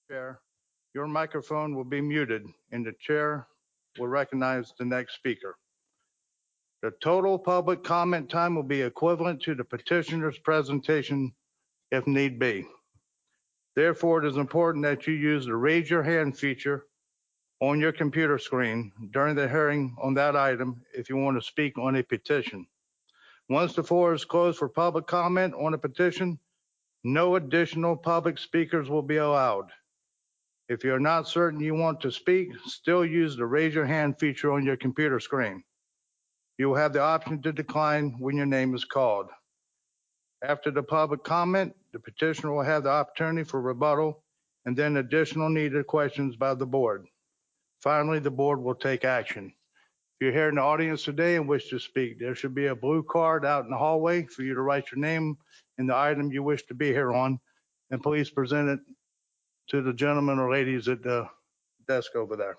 Chair, your microphone will be muted and the chair will recognize the next speaker. The total public comment time will be equivalent to the petitioner's presentation if need be. Therefore, it is important that you use the raise your hand feature on your computer screen during the hearing on that item if you want to speak on a petition. Once the floor is closed for public comment on a petition, no additional public speakers will be allowed. If you're not certain you want to speak, still use the raise your hand feature on your computer screen. You will have the option to decline when your name is called. After the public comment, the petitioner will have the opportunity for rebuttal and then additional needed questions by the board. Finally, the board will take action. If you're here in the audience today and wish to speak, there should be a blue card out in the hallway for you to write your name and the item you wish to be here on, and please present it to the gentlemen or ladies at the desk over there.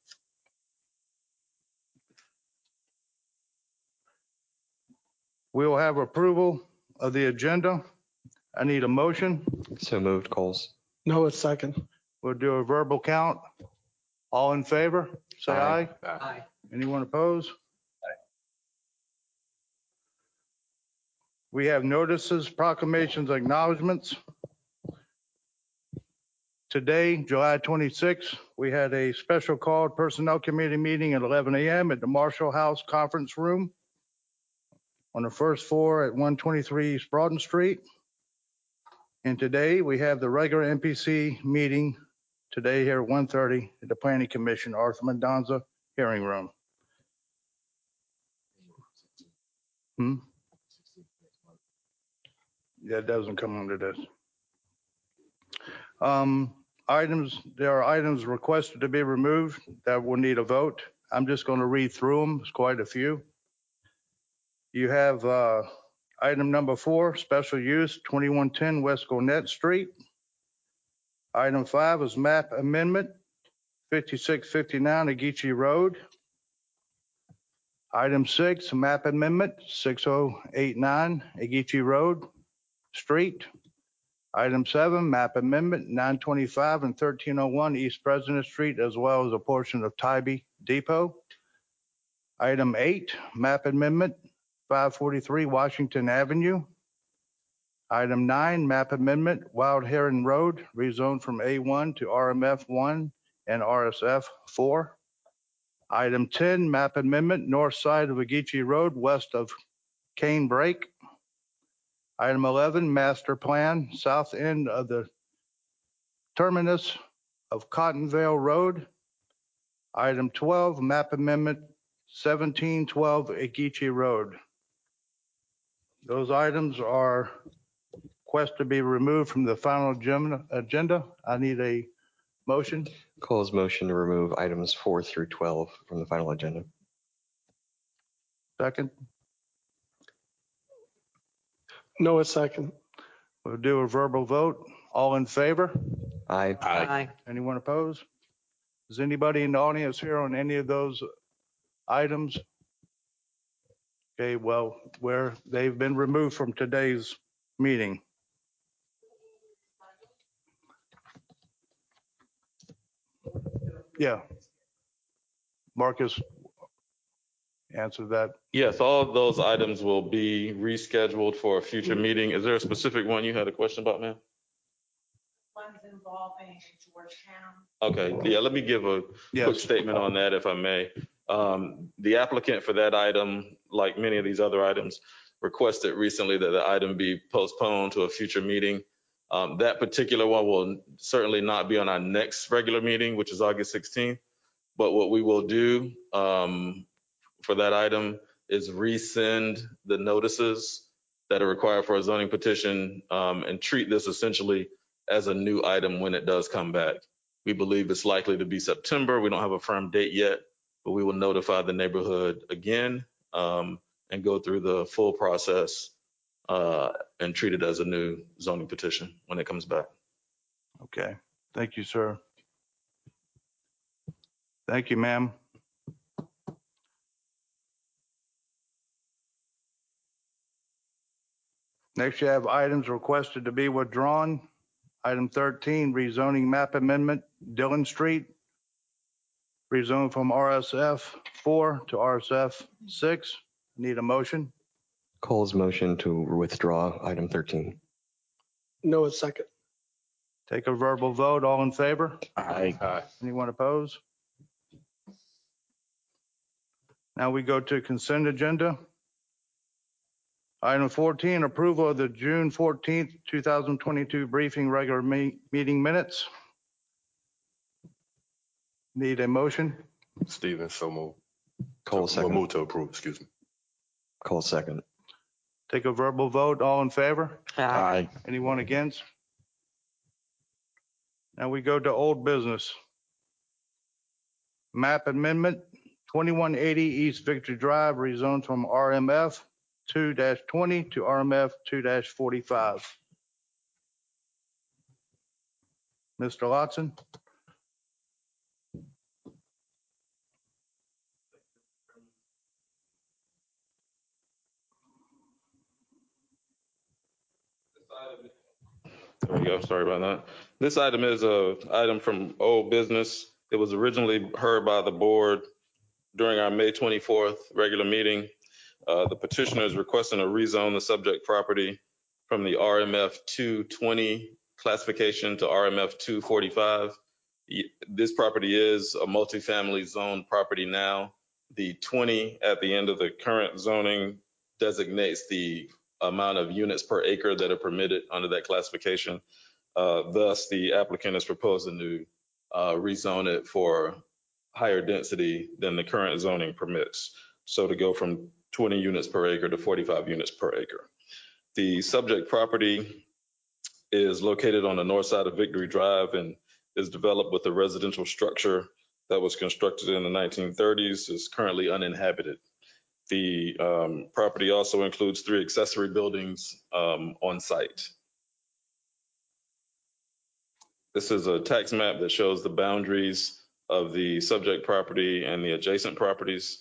We will have approval of the agenda. I need a motion. So moved, Coles. No, it's second. We'll do a verbal count. All in favor, say aye. Aye. Anyone opposed? We have notices, proclamations, acknowledgements. Today, July 26th, we had a special called personnel committee meeting at 11 a.m. at the Marshall House Conference Room on the first floor at 123 East Broaden Street. And today we have the regular NPC meeting today here at 1:30 at the Planning Commission, Arthur Mendonza hearing room. That doesn't come under this. There are items requested to be removed that will need a vote. I'm just going to read through them. It's quite a few. You have item number 4, special use 2110 West Gwinnett Street. Item 5 is map amendment 5659 Ageechee Road. Item 6, map amendment 6089 Ageechee Road Street. Item 7, map amendment 925 and 1301 East President Street, as well as a portion of Tybee Depot. Item 8, map amendment 543 Washington Avenue. Item 9, map amendment Wild Heron Road, rezoned from A1 to RMF 1 and RSF 4. Item 10, map amendment north side of Ageechee Road, west of Cane Break. Item 11, master plan south end of the terminus of Cottonvale Road. Item 12, map amendment 1712 Ageechee Road. Those items are requested to be removed from the final agenda. I need a motion. Coles motion to remove items 4 through 12 from the final agenda. Second. No, it's second. We'll do a verbal vote. All in favor? Aye. Aye. Anyone opposed? Is anybody in the audience here on any of those items? Okay, well, where they've been removed from today's meeting. Yeah. Marcus, answer that. Yes, all of those items will be rescheduled for a future meeting. Is there a specific one you had a question about, ma'am? Ones involving Georgetown. Okay, yeah, let me give a quick statement on that, if I may. The applicant for that item, like many of these other items, requested recently that the item be postponed to a future meeting. That particular one will certainly not be on our next regular meeting, which is August 16th. But what we will do for that item is resend the notices that are required for a zoning petition and treat this essentially as a new item when it does come back. We believe it's likely to be September. We don't have a firm date yet, but we will notify the neighborhood again and go through the full process and treat it as a new zoning petition when it comes back. Okay, thank you, sir. Thank you, ma'am. Next, you have items requested to be withdrawn. Item 13, rezoning map amendment, Dillon Street. Rezone from RSF 4 to RSF 6. Need a motion? Cole's motion to withdraw item 13. Noah second. Take a verbal vote. All in favor? Aye. Anyone opposed? Now we go to consent agenda. Item 14, approval of the June 14th, 2022 briefing regular meeting minutes. Need a motion? Stevens, so moved. Cole We'll second. move to approve, excuse me. Cole second. Take a verbal vote. All in favor? Aye. Anyone against? Now we go to old business. Map amendment, 2180 East Victory Drive, rezoned from RMF 2-20 to RMF 2-45. Mr. Lotson? There we go. Sorry about that. This item is a item from old business. It was originally heard by the board during our May 24th regular meeting. The petitioner is requesting to rezone the subject property from the RMF 220 classification to RMF 245. This property is a multifamily zone property now. The 20 at the end of the current zoning designates the amount of units per acre that are permitted under that classification. Thus, the applicant is proposing to rezone it for higher density than the current zoning permits. So to go from 20 units per acre to 45 units per acre. The subject property is located on the north side of Victory Drive and is developed with a residential structure that was constructed in the 1930s. Is currently uninhabited. The property also includes 3 accessory buildings on site. This is a tax map that shows the boundaries of the subject property and the adjacent properties.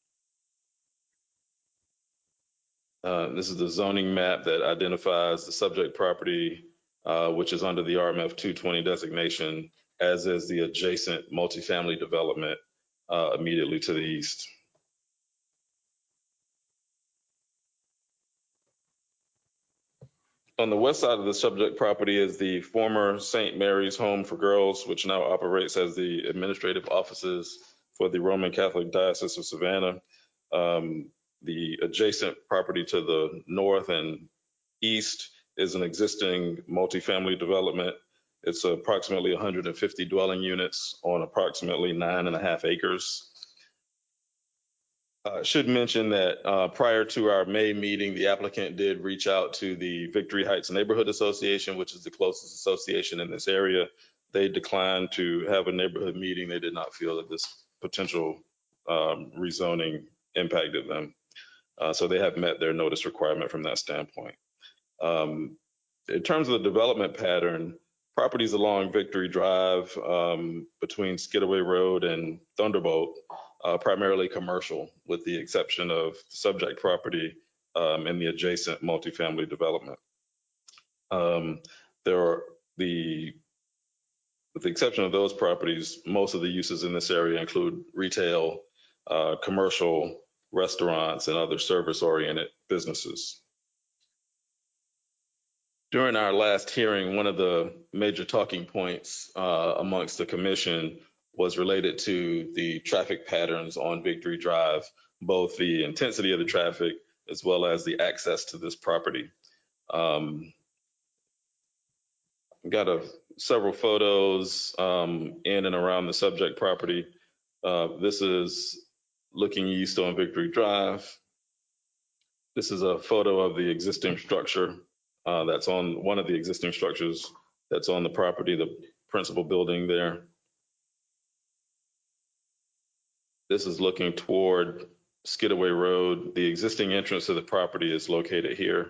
This is the zoning map that identifies the subject property, which is under the RMF 220 designation, as is the adjacent multifamily development immediately to the east. On the west side of the subject property is the former St. Mary's Home for Girls, which now operates as the administrative offices for the Roman Catholic Diocese of Savannah. The adjacent property to the north and east is an existing multifamily development. It's approximately 150 dwelling units on approximately 9.5 acres. I should mention that prior to our May meeting, the applicant did reach out to the Victory Heights Neighborhood Association, which is the closest association in this area. They declined to have a neighborhood meeting. They did not feel that this potential rezoning impacted them. So they have met their notice requirement from that standpoint. In terms of the development pattern, properties along Victory Drive between Skidaway Road and Thunderbolt, primarily commercial, with the exception of subject property and the adjacent multifamily development. With the exception of those properties, most of the uses in this area include retail, commercial, restaurants, and other service-oriented businesses. During our last hearing, one of the major talking points amongst the commission was related to the traffic patterns on Victory Drive, both the intensity of the traffic as well as the access to this property. Got several photos in and around the subject property. This is looking east on Victory Drive. This is a photo of the existing structure that's on one of the existing structures that's on the property, the principal building there. This is looking toward Skidaway Road. The existing entrance to the property is located here.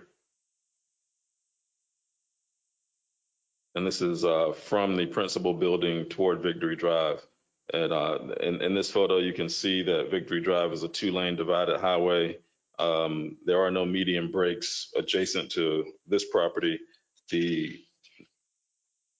And this is from the principal building toward Victory Drive. And in this photo, you can see that Victory Drive is a 2-lane divided highway. There are no median breaks adjacent to this property. The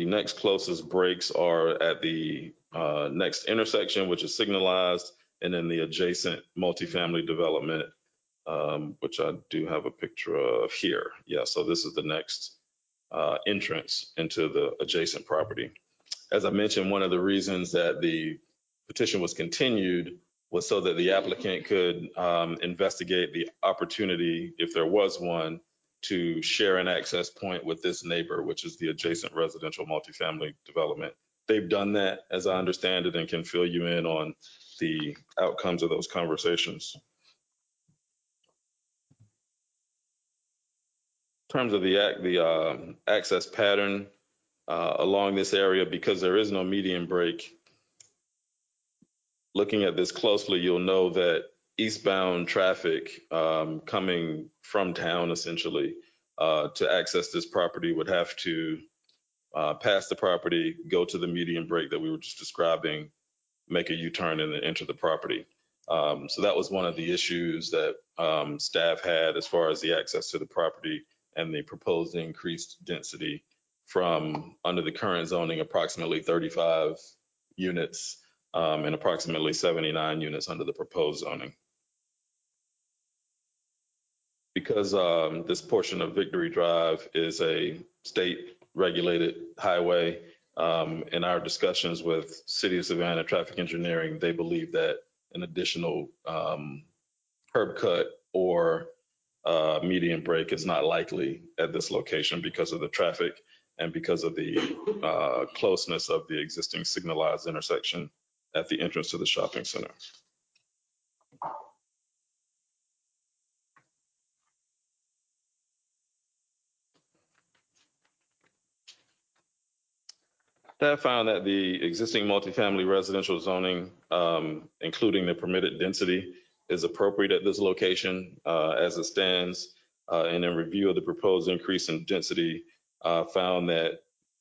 The next closest breaks are at the next intersection, which is signalized, and then the adjacent multifamily development, which I do have a picture of here. Yeah, so this is the next entrance into the adjacent property. As I mentioned, one of the reasons that the petition was continued was so that the applicant could investigate the opportunity, if there was one, to share an access point with this neighbor, which is the adjacent residential multifamily development. They've done that, as I understand it, and can fill you in on the outcomes of those conversations. In terms of the access pattern along this area, because there is no median break, looking at this closely, you'll know that eastbound traffic coming from town, essentially, to access this property would have to pass the property, go to the median break that we were just describing, make a U-turn and then enter the property. So that was one of the issues that staff had as far as the access to the property and the proposed increased density from under the current zoning, approximately 35 units and approximately 79 units under the proposed zoning. Because this portion of Victory Drive is a state regulated highway, in our discussions with City of Savannah Traffic Engineering, they believe that an additional curb cut or median break is not likely at this location because of the traffic and because of the closeness of the existing signalized intersection at the entrance to the shopping center. Staff found that the existing multifamily residential zoning, including the permitted density, is appropriate at this location as it stands. And in review of the proposed increase in density, found that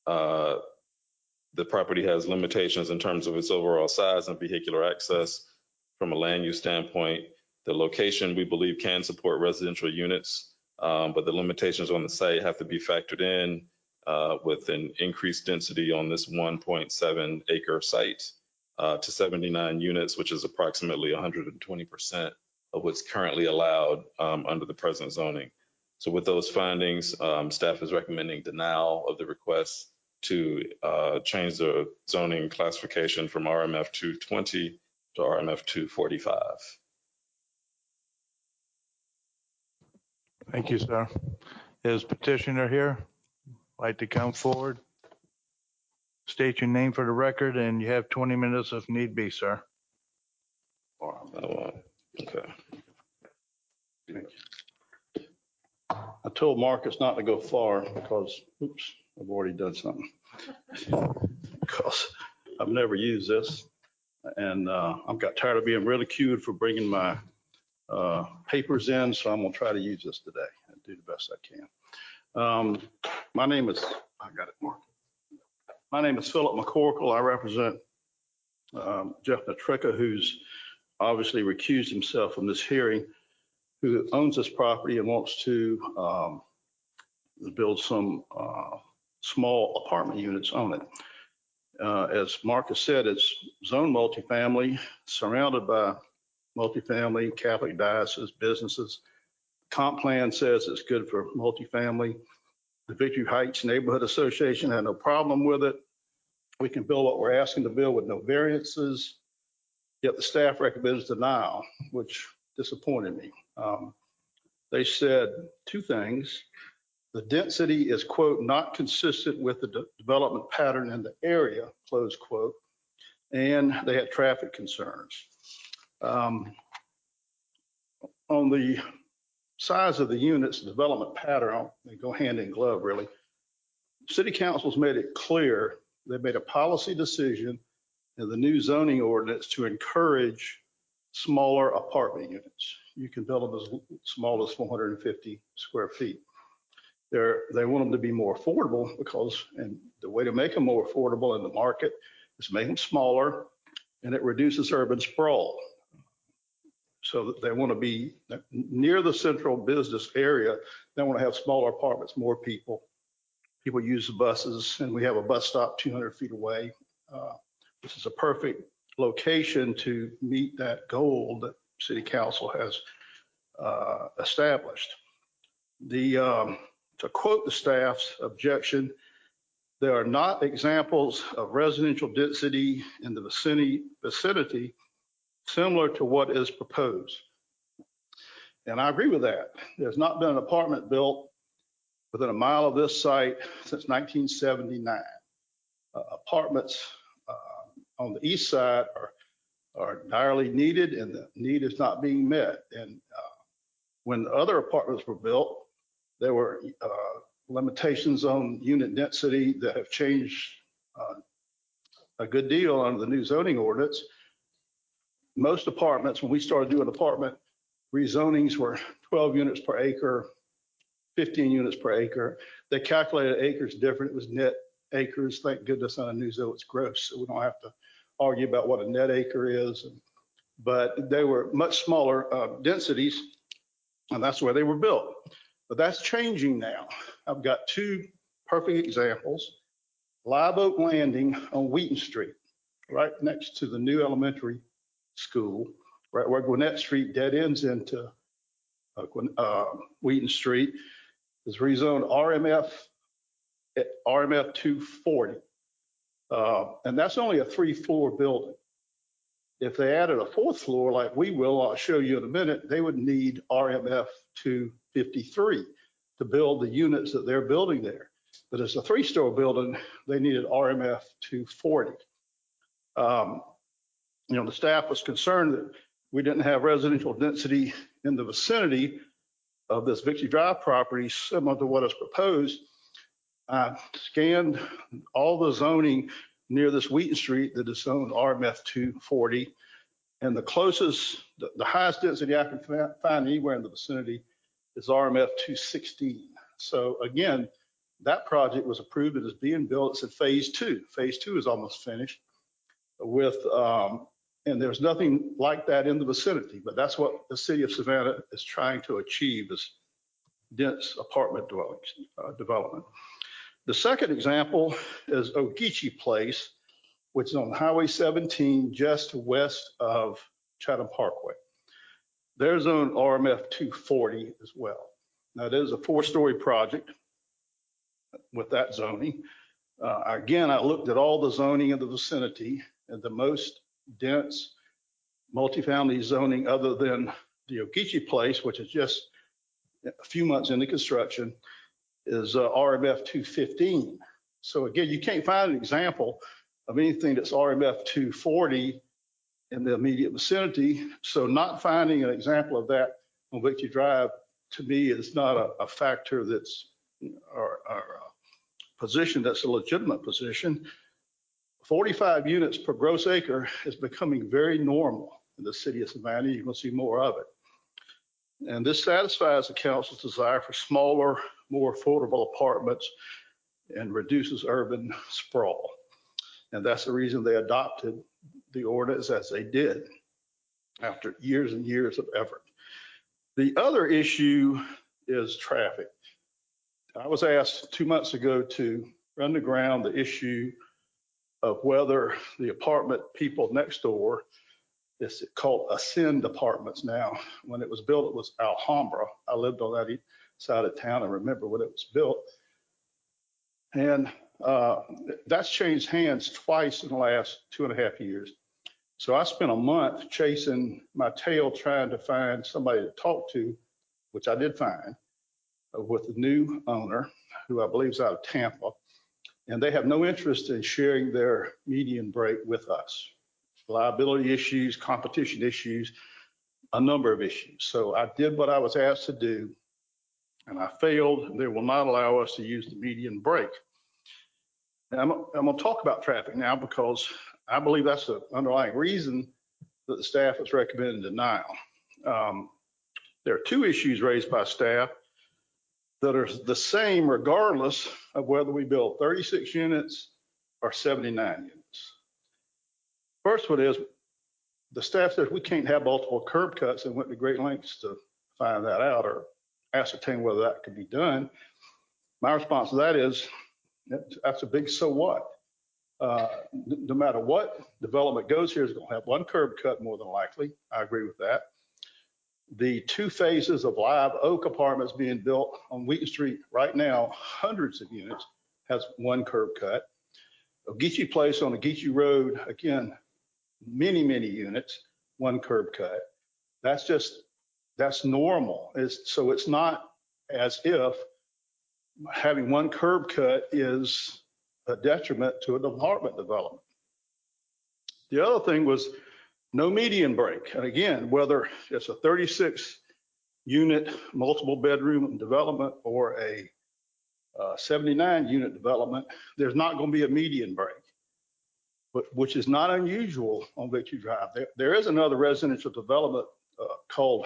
the property has limitations in terms of its overall size and vehicular access. From a land use standpoint, the location we believe can support residential units, but the limitations on the site have to be factored in with an increased density on this 1.7 acre site to 79 units, which is approximately 120% of what's currently allowed under the present zoning. So with those findings, staff is recommending denial of the request to change the zoning classification from RMF 220 to RMF 245. Thank you, sir. Is petitioner here? Like to come forward? State your name for the record, and you have 20 minutes if need be, sir. Okay. I told Marcus not to go far because, oops, I've already done something. Because I've never used this, and I've got tired of being ridiculed for bringing my papers in, so I'm gonna try to use this today and do the best I can. My name is, I got it, Mark. My name is Philip McCorkle. I represent Jeff Natricka, who's obviously recused himself from this hearing, who owns this property and wants to build some small apartment units on it. As Marcus said, it's zone multifamily, surrounded by multifamily, Catholic diocese, businesses. Comp plan says it's good for multifamily. The Victory Heights Neighborhood Association had no problem with it. We can build what we're asking to build with no variances, yet the staff recommends denial, which disappointed me. They said two things. The density is, quote, not consistent with the development pattern in the area, close quote, and they had traffic concerns. On the size of the units, development pattern, they go hand in glove, really. City council's made it clear they made a policy decision in the new zoning ordinance to encourage smaller apartment units. You can build them as small as 450 square feet. They want them to be more affordable because, and the way to make them more affordable in the market is to make them smaller, and it reduces urban sprawl. So they want to be near the central business area. They want to have smaller apartments, more people, People use the buses, and we have a bus stop 200 feet away. This is a perfect location to meet that goal that City Council has established. To quote the staff's objection, there are not examples of residential density in the vicinity similar to what is proposed. And I agree with that. There's not been an apartment built within a mile of this site since 1979. Apartments on the east side are direly needed, and the need is not being met. And when other apartments were built, there were limitations on unit density that have changed a good deal under the new zoning ordinance. Most apartments, when we started doing apartment rezonings, were 12 units per acre, 15 units per acre. They calculated acres different. It was net acres. Thank goodness on a new zone it's gross, so we don't have to argue about what a net acre is. But they were much smaller densities, and that's where they were built. But that's changing now. I've got two perfect examples. Live Oak Landing on Wheaton Street, right next to the new elementary school, right where Gwinnett Street dead ends into Wheaton Street, is rezoned RMF 240. And that's only a 3-floor building. If they added a 4th floor like we will, I'll show you in a minute, they would need RMF 253 to build the units that they're building there. But as a 3-story building, they needed RMF 240. The staff was concerned that we didn't have residential density in the vicinity of this Victory Drive property similar to what is proposed. I scanned all the zoning near this Wheaton Street that is zoned RMF 240, and the closest, the highest density I can find anywhere in the vicinity is RMF 216. So again, that project was approved and is being built. It's in phase 2. Phase 2 is almost finished with, and there's nothing like that in the vicinity, but that's what the city of Savannah is trying to achieve, is dense apartment development. The second example is Ogeechee Place, which is on Highway 17, just west of Chatham Parkway. They're zoned RMF 240 as well. Now, it is a 4-story project with that zoning. Again, I looked at all the zoning in the vicinity, and the most dense multifamily zoning other than the Ogeechee Place, which is just a few months into construction, is RMF 215. So again, you can't find an example of anything that's RMF 240 in the immediate vicinity. So not finding an example of that on Victory Drive, to me, is not a factor that's, or a position that's a legitimate position. 45 units per gross acre is becoming very normal in the city of Savannah. You're going to see more of it. And this satisfies the council's desire for smaller, more affordable apartments and reduces urban sprawl. And that's the reason they adopted the ordinance as they did after years and years of effort. The other issue is traffic. I was asked 2 months ago to run to ground the issue of whether the apartment people next door, it's called Ascend Apartments now. When it was built, it was Alhambra. I lived on that side of town and remember when it was built. And that's changed hands twice in the last 2.5 years. So I spent a month chasing my tail trying to find somebody to talk to, which I did find, with the new owner, who I believe is out of Tampa. And they have no interest in sharing their median break with us. Liability issues, competition issues, a number of issues. So I did what I was asked to do, and I failed. They will not allow us to use the median break. Now, I'm going to talk about traffic now because I believe that's the underlying reason that the staff is recommending denial. There are 2 issues raised by staff that are the same regardless of whether we build 36 units or 79 units. First one is the staff says we can't have multiple curb cuts and went to great lengths to find that out or ascertain whether that could be done. My response to that is That's a big so what. No matter what development goes here, is going to have one curb cut more than likely. I agree with that. The 2 phases of Live Oak Apartments being built on Wheaton Street right now, hundreds of units, has one curb cut. Ogeechee Place on Ogeechee Road, again, many, many units, one curb cut. That's normal. So it's not as if having one curb cut is a detriment to an apartment development. The other thing was no median break. And again, whether it's a 36 unit multiple bedroom development or a 79 unit development, there's not going to be a median break, which is not unusual on Victory Drive. There is another residential development called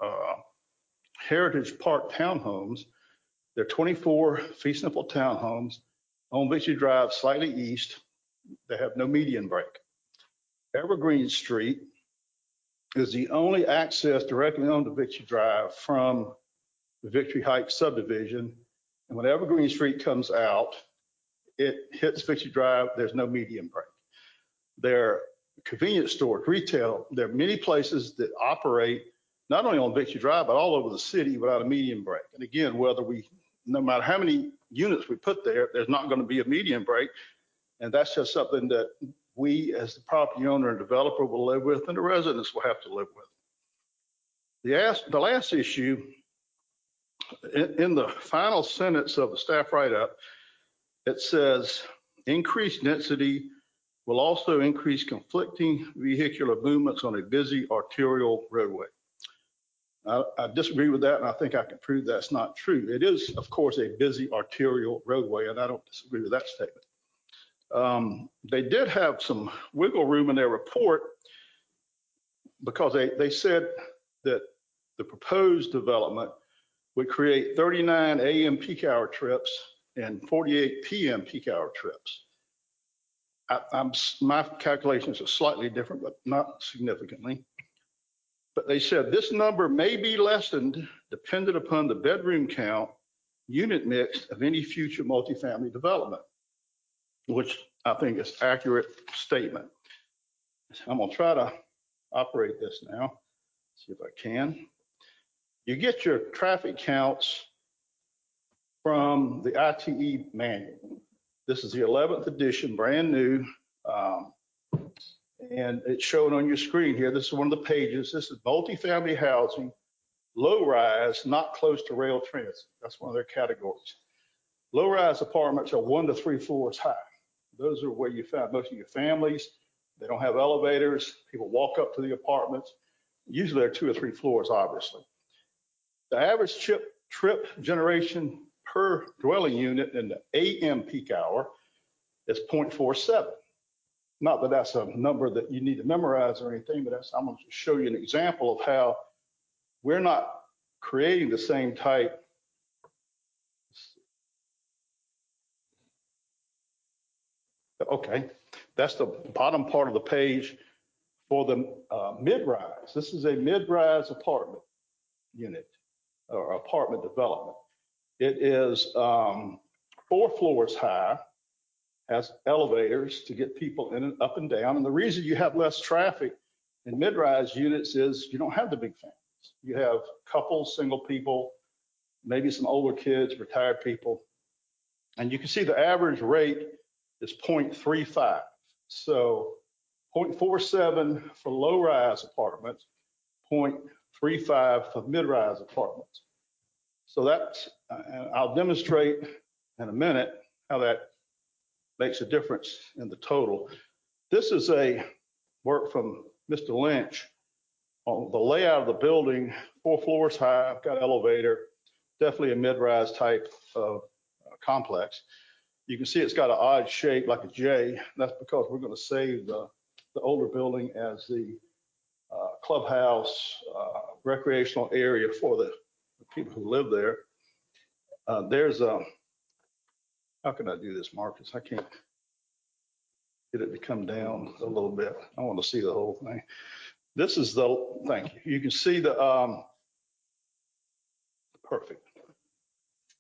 Heritage Park Townhomes. They're 24 fee simple townhomes on Victory Drive, slightly east. They have no median break. Evergreen Street is the only access directly onto Victory Drive from the Victory Heights subdivision. And when Evergreen Street comes out, it hits Victory Drive. There's no median break. There are convenience stores, retail. There are many places that operate not only on Victory Drive, but all over the city without a median break. And again, no matter how many units we put there, there's not going to be a median break. And that's just something that we as the property owner and developer will live with, and the residents will have to live with. The last issue, in the final sentence of the staff write-up, it says increased density will also increase conflicting vehicular movements on a busy arterial roadway. I disagree with that, and I think I can prove that's not true. It is, of course, a busy arterial roadway, and I don't disagree with that statement. They did have some wiggle room in their report because they said that the proposed development would create 39 AM peak hour trips and 48 PM peak hour trips. My calculations are slightly different, but not significantly. But they said this number may be lessened dependent upon the bedroom count, unit mix of any future multifamily development, which I think is an accurate statement. I'm going to try to operate this now, see if I can. You get your traffic counts from the ITE manual. This is the 11th edition, brand new. And it's shown on your screen here. This is one of the pages. This is multifamily housing, low rise, not close to rail transit. That's one of their categories. Low rise apartments are 1 to 3 floors high. Those are where you find most of your families. They don't have elevators. People walk up to the apartments. Usually they're 2 or 3 floors, obviously. The average trip generation per dwelling unit in the AM peak hour is 0.47. Not that that's a number that you need to memorize or anything, but I'm going to show you an example of how we're not creating the same type. Okay, that's the bottom part of the page for the mid-rise. This is a mid-rise apartment unit or apartment development. It is 4 floors high, has elevators to get people in and up and down. And the reason you have less traffic in mid-rise units is you don't have the big families. You have couples, single people, maybe some older kids, retired people. And you can see the average rate is 0.35. So 0.47 for low-rise apartments, 0.35 for mid-rise apartments. So that's, I'll demonstrate in a minute how that makes a difference in the total. This is a work from Mr. Lynch on the layout of the building, 4 floors high, got elevator, definitely a mid-rise type of complex. You can see it's got an odd shape like a J. That's because we're going to save the older building as the clubhouse, recreational area for the people who live there. There's a, how can I do this, Marcus? I can't get it to come down a little bit. I want to see the whole thing. This is the, thank you. You can see the, perfect.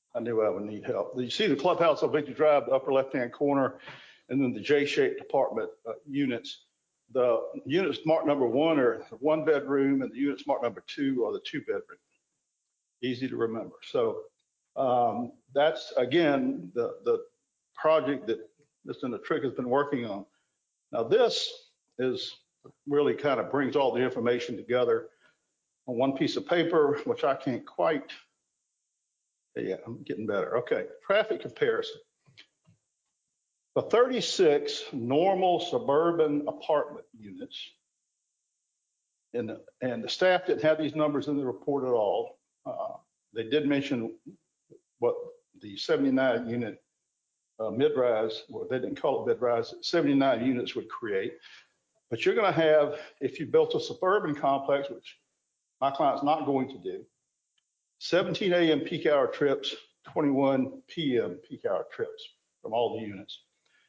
I knew I would need help. You see the clubhouse on Victory Drive, the upper left-hand corner, and then the J-shaped apartment units. The units marked number 1 are the 1-bedroom, and the units marked number 2 are the 2-bedroom. Easy to remember. So that's, again, the project that Mr. Natrick has been working on. Now, this is really kind of brings all the information together on one piece of paper, which I can't quite. Yeah, I'm getting better. Okay, traffic comparison. The 36 normal suburban apartment units, and the staff didn't have these numbers in the report at all. They did mention what the 79 unit mid-rise, well, they didn't call it mid-rise, 79 units would create. But you're going to have, if you built a suburban complex, which my client's not going to do, 17 a.m. peak hour trips, 21 p.m. peak hour trips from all the units.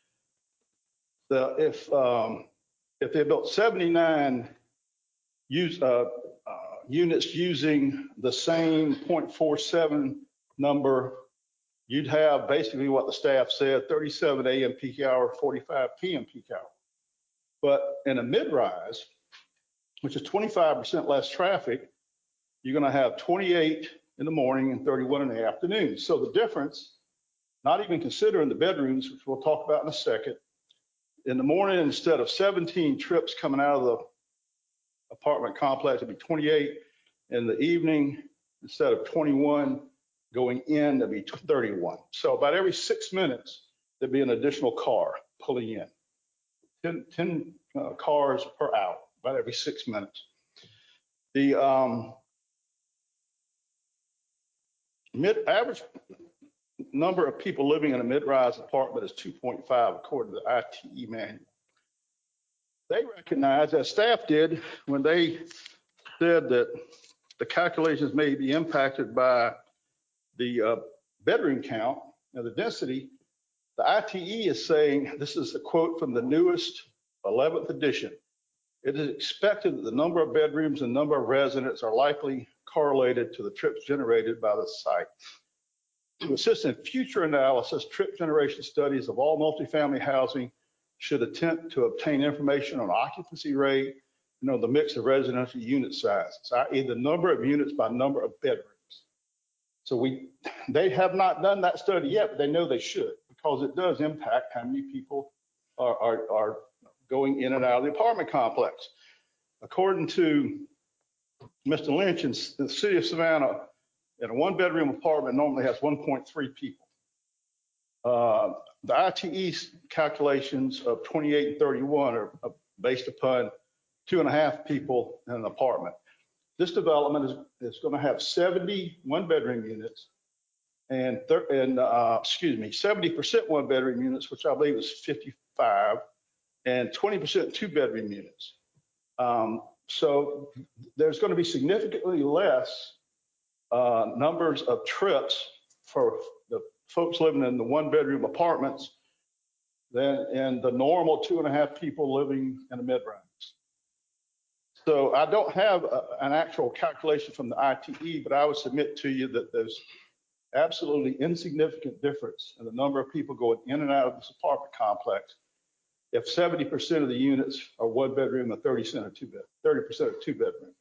If they built 79 units using the same 0.47 number, you'd have basically what the staff said, 37 a.m. peak hour, 45 p.m. peak hour. But in a mid-rise, which is 25% less traffic, you're going to have 28 in the morning and 31 in the afternoon. So the difference, not even considering the bedrooms, which we'll talk about in a second, in the morning, instead of 17 trips coming out of the apartment complex, it'd be 28. In the evening, instead of 21 going in, there'd be 31. So about every 6 minutes, there'd be an additional car pulling in. 10 cars per hour, about every 6 minutes. The average number of people living in a mid-rise apartment is 2.5, according to the ITE manual. They recognize, as staff did, when they said that the calculations may be impacted by the bedroom count and the density, the ITE is saying, this is a quote from the newest 11th edition, it is expected that the number of bedrooms and number of residents are likely correlated to the trips generated by the site. To assist in future analysis, trip generation studies of all multifamily housing should attempt to obtain information on occupancy rate, the mix of residential unit sizes, i.e. the number of units by number of bedrooms. So they have not done that study yet, but they know they should, because it does impact how many people are going in and out of the apartment complex. According to Mr. Lynch, in the city of Savannah, in a 1-bedroom apartment normally has 1.3 people. The ITE calculations of 28 and 31 are based upon 2.5 people in an apartment. This development is going to have 70 1-bedroom units and 70% 1-bedroom units, which I believe is 55, and 20% 2-bedroom units. So there's going to be significantly less numbers of trips for the folks living in the 1-bedroom apartments than in the normal 2.5 people living in a mid-rise. So I don't have an actual calculation from the ITE, but I would submit to you that there's absolutely insignificant difference in the number of people going in and out of this apartment complex if 70% of the units are 1-bedroom and 30% are 2-bedroom.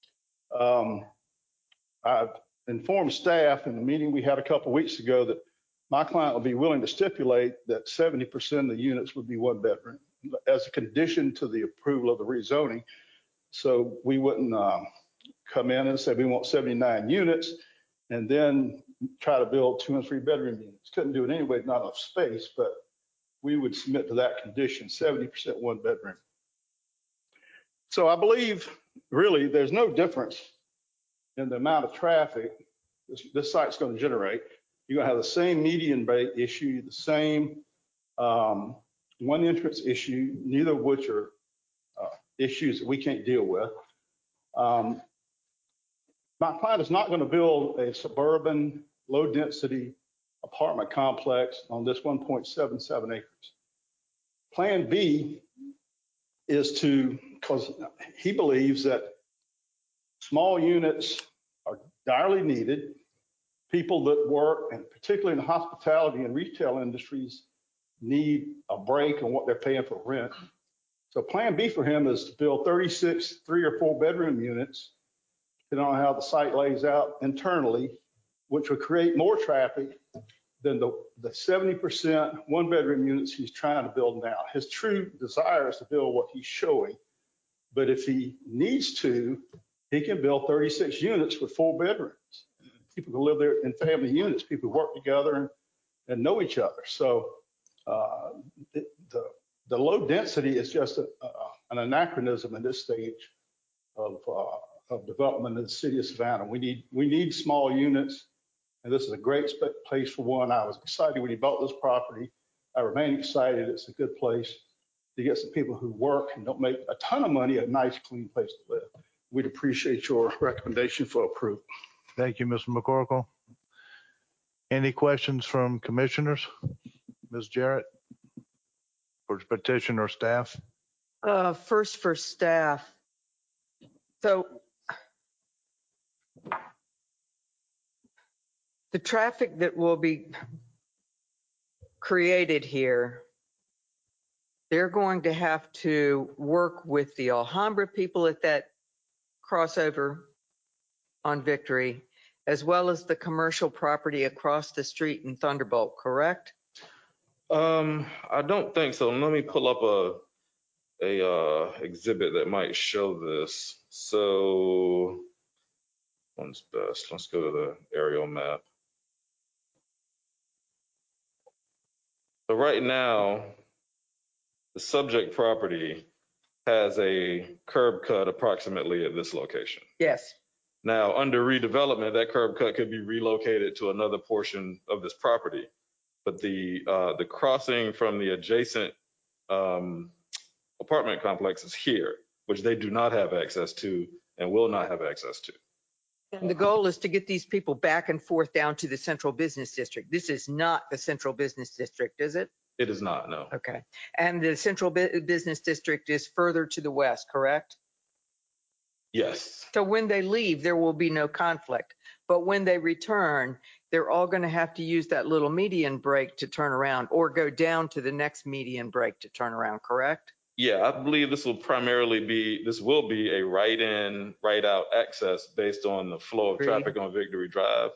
I've informed staff in the meeting we had a couple of weeks ago that my client will be willing to stipulate that 70% of the units would be 1-bedroom as a condition to the approval of the rezoning. So we wouldn't come in and say we want 79 units and then try to build 2 and 3-bedroom units. Couldn't do it anyway, not enough space, but we would submit to that condition, 70% 1-bedroom. So I believe really there's no difference in the amount of traffic this site's going to generate. You're going to have the same median rate issue, the same one entrance issue, neither of which are issues that we can't deal with. My client is not going to build a suburban, low density apartment complex on this 1.77 acres. Plan B is because he believes that small units are direly needed. people that work, and particularly in the hospitality and retail industries, need a break on what they're paying for rent. So plan B for him is to build 36 3 or 4 bedroom units, depending on how the site lays out internally, which would create more traffic than the 70% 1 bedroom units he's trying to build now. His true desire is to build what he's showing. But if he needs to, he can build 36 units with 4 bedrooms. People can live there in family units. People work together and know each other. So the low density is just an anachronism in this stage of development in the city of Savannah. We need small units, and this is a great place for one. I was excited when he bought this property. I remain excited. It's a good place to get some people who work and don't make a ton of money, a nice, clean place to live. We'd appreciate your recommendation for approval. Thank you, Mr. McCorkle. Any questions from commissioners? Ms. Jarrett, for petition or staff? First for staff. So the traffic that will be created here, they're going to have to work with the Alhambra people at that crossover on Victory, as well as the commercial property across the street in Thunderbolt, correct? I don't think so. Let me pull up a exhibit that might show this. So one's best. Let's go to the aerial map. So right now, the subject property has a curb cut approximately at this location. Yes. Now, under redevelopment, that curb cut could be relocated to another portion of this property. But the crossing from the adjacent apartment complex is here, which they do not have access to and will not have access to. And the goal is to get these people back and forth down to the central business district. This is not the central business district, is it? It is not, no. Okay. And the central business district is further to the west, correct? Yes. So when they leave, there will be no conflict. But when they return, they're all going to have to use that little median break to turn around or go down to the next median break to turn around, correct? Yeah, I believe this will be a right in, right out access based on the flow of traffic on Victory Drive.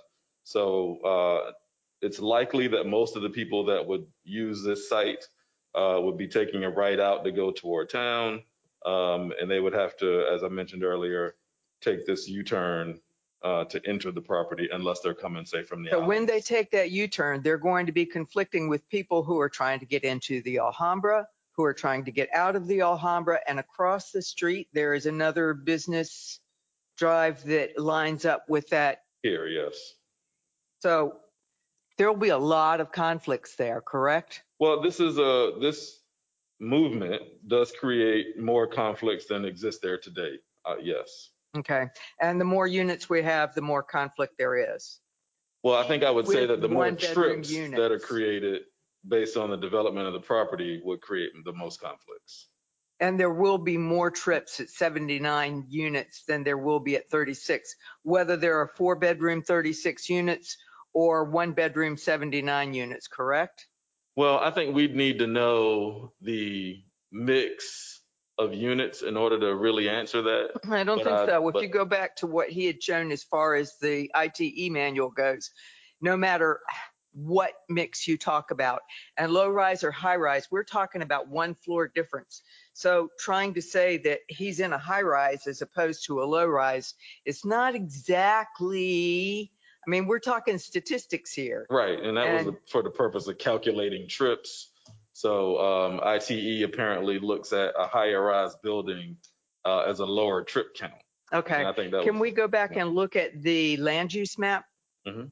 So it's likely that most of the people that would use this site would be taking a right out to go toward town. And they would have to, as I mentioned earlier, take this U-turn to enter the property unless they're coming, say, from the So islands. when they take that U-turn, they're going to be conflicting with people who are trying to get into the Alhambra, who are trying to get out of the Alhambra, and across the street, there is another business drive that lines up with that. Here, yes. So there'll be a lot of conflicts there, correct? Well, this movement does create more conflicts than exist there today. Yes. Okay. And the more units we have, the more conflict there is. Well, I think I would say With that the more one-bedroom trips that are units. created based on the development of the property would create the most conflicts. And there will be more trips at 79 units than there will be at 36, whether there are 4-bedroom 36 units or 1-bedroom 79 units, correct? Well, I think we'd need to know the mix of units in order to really answer that. I don't think so. If you go back to what he had shown as far as the ITE manual goes, no matter what mix you talk about, and low rise or high rise, we're talking about 1 floor difference. So trying to say that he's in a high rise as opposed to a low rise, it's not exactly, I mean, we're talking statistics here. Right, and that was for the purpose of calculating trips. So ITE apparently looks at a higher rise building as a lower trip count. Okay, and I think that can we go back and look at the land use map? Mm-hmm.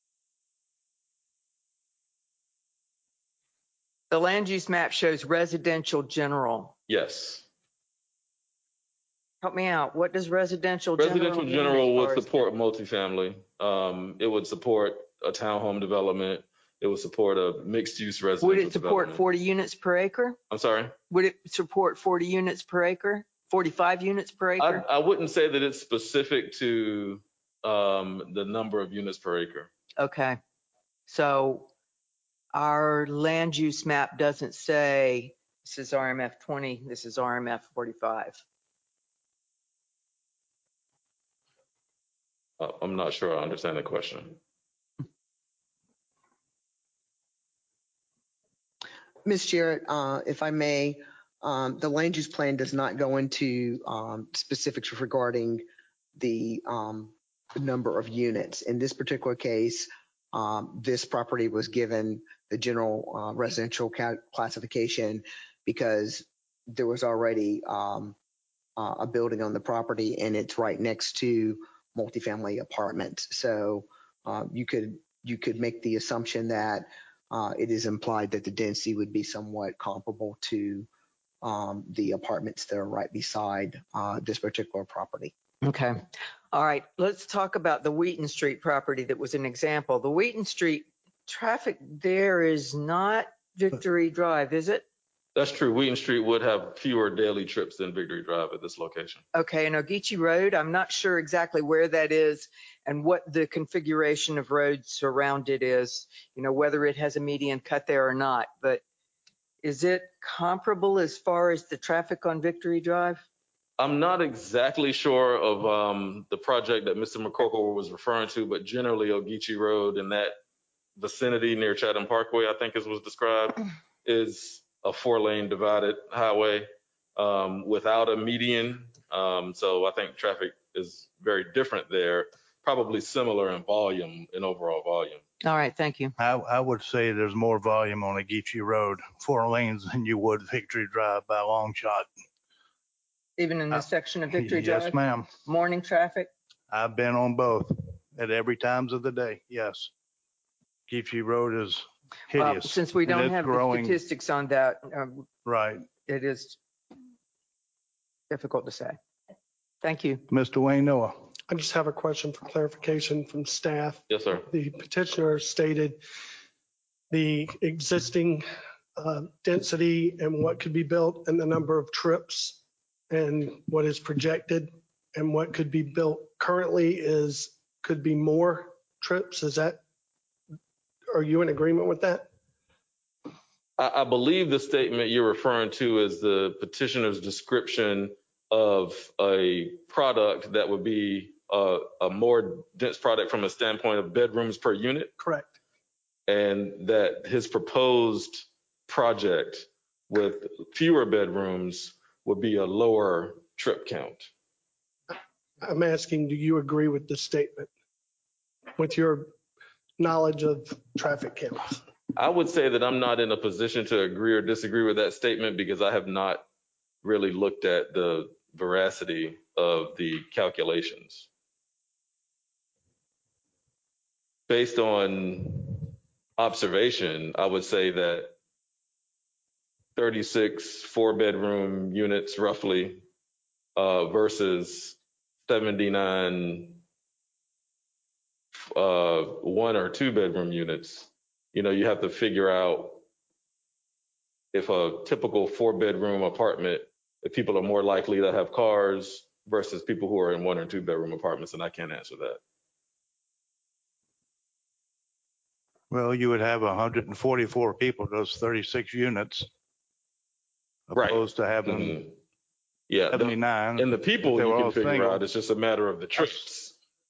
The land use map shows residential general. Yes. Help me out. What does residential general mean? Residential general would support multifamily. It would support a townhome development. It would support a mixed use residential Would it support development. 40 units per acre? I'm sorry? Would it support 40 units per acre? 45 units per acre? I wouldn't say that it's specific to the number of units per acre. Okay. So our land use map doesn't say this is RMF 20, this is RMF 45. I'm not sure I understand the question. Ms. Jarrett, if I may, the land use plan does not go into specifics regarding the number of units. In this particular case, this property was given the general residential classification because there was already a building on the property and it's right next to multifamily apartments. So you could make the assumption that it is implied that the density would be somewhat comparable to the apartments that are right beside this particular property. Okay. All right. Let's talk about the Wheaton Street property that was an example. The Wheaton Street traffic there is not Victory Drive, is it? That's true. Wheaton Street would have fewer daily trips than Victory Drive at this location. Okay. And Ogeechee Road, I'm not sure exactly where that is and what the configuration of roads around it is, whether it has a median cut there or not. But is it comparable as far as the traffic on Victory Drive? I'm not exactly sure of the project that Mr. McCorkle was referring to, but generally Ogeechee Road in that vicinity near Chatham Parkway, I think as was described, is a 4-lane divided highway without a median. So I think traffic is very different there, probably similar in volume, in overall volume. All right. Thank you. I would say there's more volume on Ogeechee Road, 4 lanes, than you would Victory Drive by a long shot. Even in this section of Victory Drive? Yes, ma'am. Morning traffic? I've been on both at every times of the day. Yes. Ogeechee Road is hideous. Since we and don't it's have the growing. statistics on that, Right. it is difficult to say. Thank you. Mr. Wayne Noah. I just have a question for clarification from staff. Yes, sir. The petitioner stated the existing density and what could be built and the number of trips and what is projected and what could be built currently could be more trips. Are you in agreement with that? I believe the statement you're referring to is the petitioner's description of a product that would be a more dense product from a standpoint of bedrooms per unit. Correct. And that his proposed project with fewer bedrooms would be a lower trip count. I'm asking, do you agree with this statement with your knowledge of traffic counts? I would say that I'm not in a position to agree or disagree with that statement because I have not really looked at the veracity of the calculations. Based on observation, I would say that 36 4-bedroom units roughly versus 79 1 or 2-bedroom units. You have to figure out if a typical 4-bedroom apartment, if people are more likely to have cars versus people who are in 1 or 2-bedroom apartments, and I can't answer that. Well, you would have 144 people, those 36 units, opposed to having Yeah, 79. and the people They you were can all figure single. out. It's just a matter of the trips.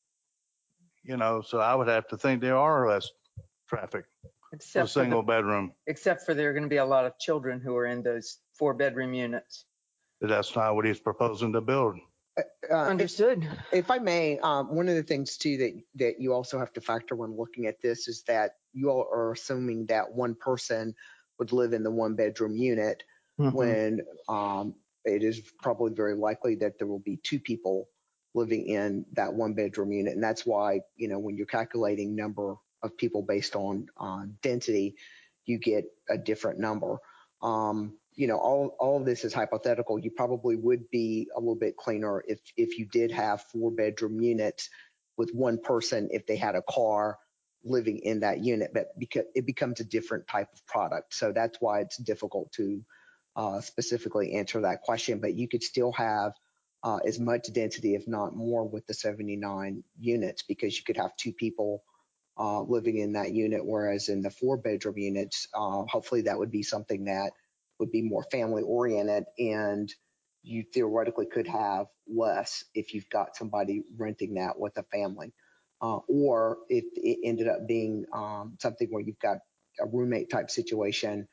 So I would have to think there are less traffic for a Except for, single bedroom. except for there are going to be a lot of children who are in those 4-bedroom units. But that's not what he's proposing to build. Understood. If I may, one of the things too that you also have to factor when looking at this is that you all are assuming that one person would live in the 1-bedroom unit when it is probably very likely that there will be 2 people living in that 1-bedroom unit. And that's why, when you're calculating number of people based on density, you get a different number. All of this is hypothetical. You probably would be a little bit cleaner if you did have 4-bedroom units with one person, if they had a car living in that unit, but because it becomes a different type of product. So that's why it's difficult to specifically answer that question, but you could still have as much density, if not more, with the 79 units, because you could have 2 people living in that unit, whereas in the 4-bedroom units, hopefully that would be something that would be more family oriented, and you theoretically could have less if you've got somebody renting that with a family. Or if it ended up being something where you've got a roommate type situation,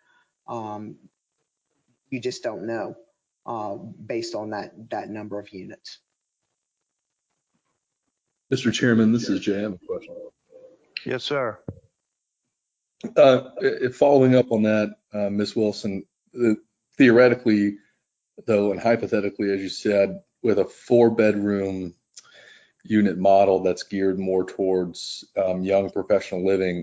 you just don't know based on that number of units. Mr. Chairman, this is Jay. I have a question. Yes, sir. Following up on that, Ms. Wilson, theoretically, though, and hypothetically, as you said, with a 4-bedroom unit model that's geared more towards young professional living,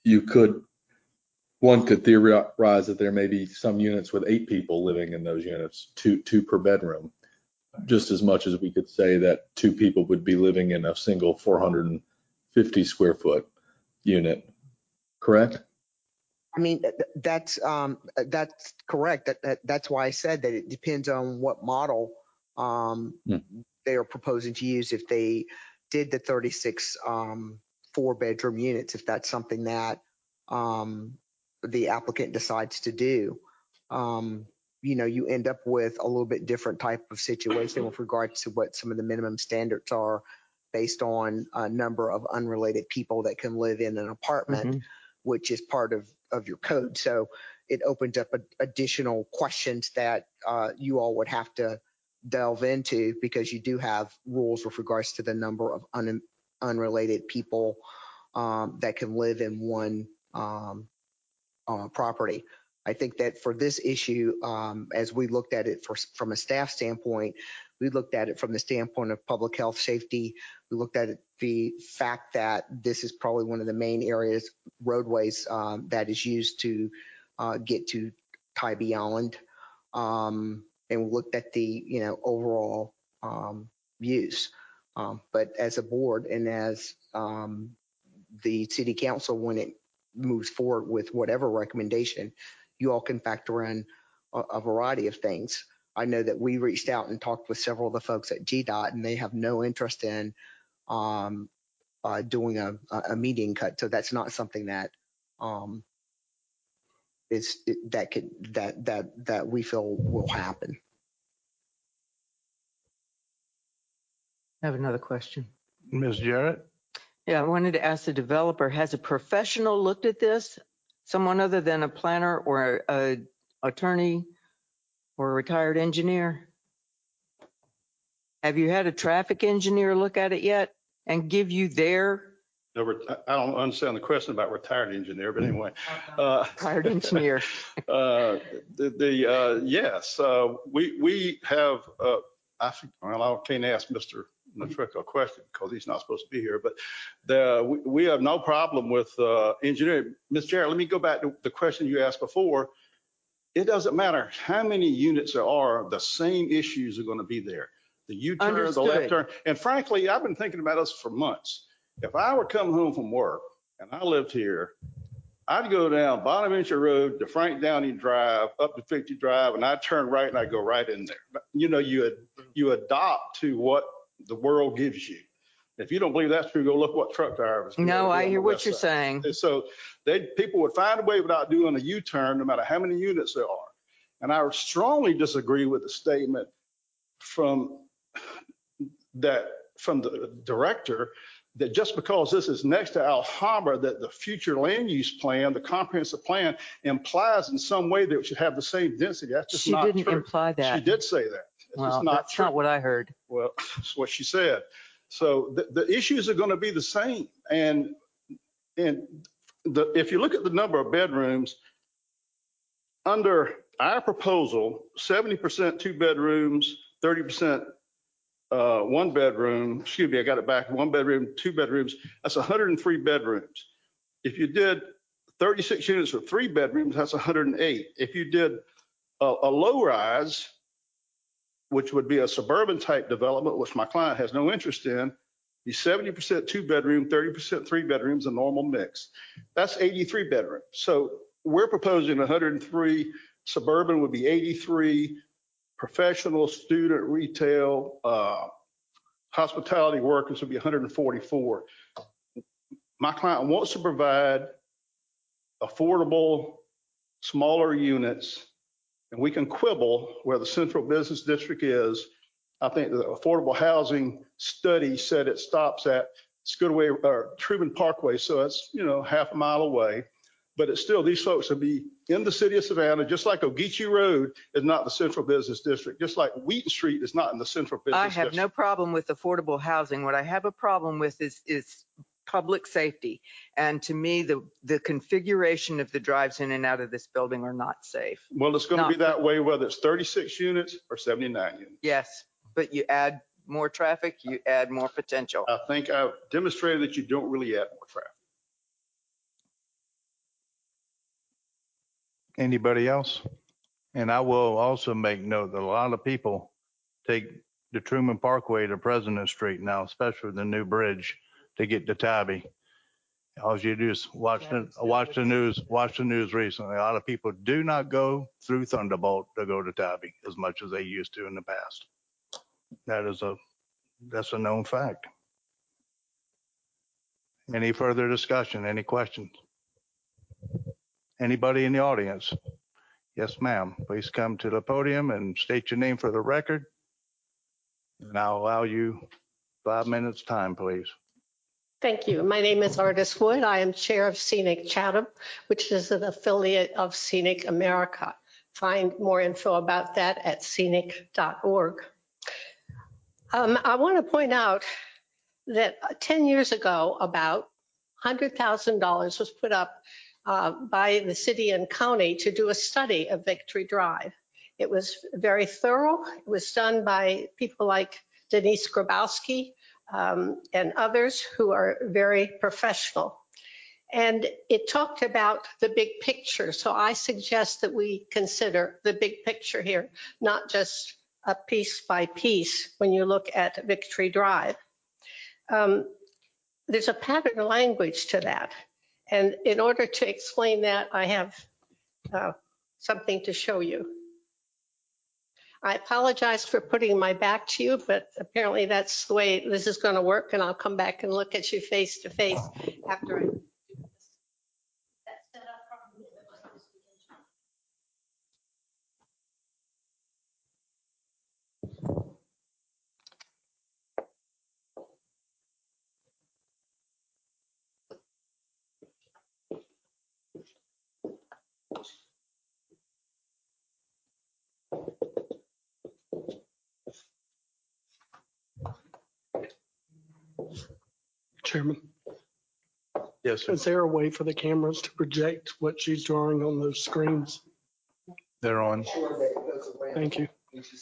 one could theorize that there may be some units with 8 people living in those units, two per bedroom, just as much as we could say that 2 people would be living in a single 450 square foot unit. Correct? I mean, that's correct. That's why I said that it depends on what model they are proposing to use. If they did the 36 4-bedroom units, if that's something that the applicant decides to do, you end up with a little bit different type of situation with regards to what some of the minimum standards are based on a number of unrelated people that can live in an apartment, which is part of your code. So it opens up additional questions that you all would have to delve into, because you do have rules with regards to the number of unrelated people that can live in one property. I think that for this issue, as we looked at it from a staff standpoint, we looked at it from the standpoint of public health safety. We looked at the fact that this is probably one of the main areas, roadways, that is used to get to Tybee Island. And we looked at the, overall use. But as a board and as the city council, when it moves forward with whatever recommendation, you all can factor in a variety of things. I know that we reached out and talked with several of the folks at GDOT, and they have no interest in doing a median cut. So that's not something that that we feel will happen. I have another question. Ms. Jarrett? Yeah, I wanted to ask the developer, has a professional looked at this? Someone other than a planner or a attorney or a retired engineer? Have you had a traffic engineer look at it yet and give you their? I don't understand the question about retired engineer, but anyway. Retired engineer. Yes, we have, I can't ask Mr. Natrick a question because he's not supposed to be here, but we have no problem with engineering. Ms. Jarrett, let me go back to the question you asked before. It doesn't matter how many units there are, the same issues are going to be there. The U-turn, the left turn. And frankly, I've been thinking about this for months. If I were coming home from work and I lived here, I'd go down Bonaventure Road to Frank Downey Drive, up to 50 Drive, and I'd turn right and I'd go right in there. You adopt to what the world gives you. If you don't believe that's true, go look what truck drivers do. No, I hear what you're saying. And so people would find a way without doing a U-turn, no matter how many units there are. And I strongly disagree with the statement from the director that just because this is next to Alhambra, that the future land use plan, the comprehensive plan, implies in some way that it should have the same density. That's just not true. She didn't imply that. She did say that. It's well, just not that's true. Not what I heard. Well, that's what she said. So the issues are going to be the same. And if you look at the number of bedrooms, under our proposal, 70% 2 bedrooms, 30% 1 bedroom, excuse me, I got it back, 1 bedroom, 2 bedrooms, that's 103 bedrooms. If you did 36 units with 3 bedrooms, that's 108. If you did a low rise, which would be a suburban type development, which my client has no interest in, be 70% 2 bedroom, 30% 3 bedrooms, a normal mix. That's 83 bedrooms. So we're proposing 103, suburban would be 83, professional, student, retail, hospitality workers would be 144. My client wants to provide affordable, smaller units, and we can quibble where the central business district is. I think the affordable housing study said it stops at Skidway or Truman Parkway, so it's, half a mile away. But it's still, these folks will be in the city of Savannah, just like Ogeechee Road is not the central business district, just like Wheaton Street is not in the central business I district. have no problem with affordable housing. What I have a problem with is public safety. And to me, the configuration of the drives in and out of this building are not safe. Well, it's going to be that way whether it's 36 units or 79 units. Yes, but you add more traffic, you add more potential. I think I've demonstrated that you don't really add more traffic. Anybody else? And I will also make note that a lot of people take the Truman Parkway to President Street now, especially the new bridge to get to Tabby. All you do is watch the news recently. A lot of people do not go through Thunderbolt to go to Tabby as much as they used to in the past. That's a known fact. Any further discussion? Any questions? Anybody in the audience? Yes, ma'am. Please come to the podium and state your name for the record. And I'll allow you 5 minutes time, please. Thank you. My name is Artis Wood. I am chair of Scenic Chatham, which is an affiliate of Scenic America. Find more info about that at scenic.org. I want to point out that 10 years ago, about $100,000 was put up by the city and county to do a study of Victory Drive. It was very thorough. It was done by people like Denise Grabowski and others who are very professional. And it talked about the big picture. So I suggest that we consider the big picture here, not just a piece by piece when you look at Victory Drive. There's a pattern of language to that. And in order to explain that, I have something to show you. I apologize for putting my back to you, but apparently that's the way this is going to work, and I'll come back and look at you face to face after I do this. That's set up properly. Chairman, Yes, sir. is there a way for the cameras to project what she's drawing on those screens? They're on. Thank you.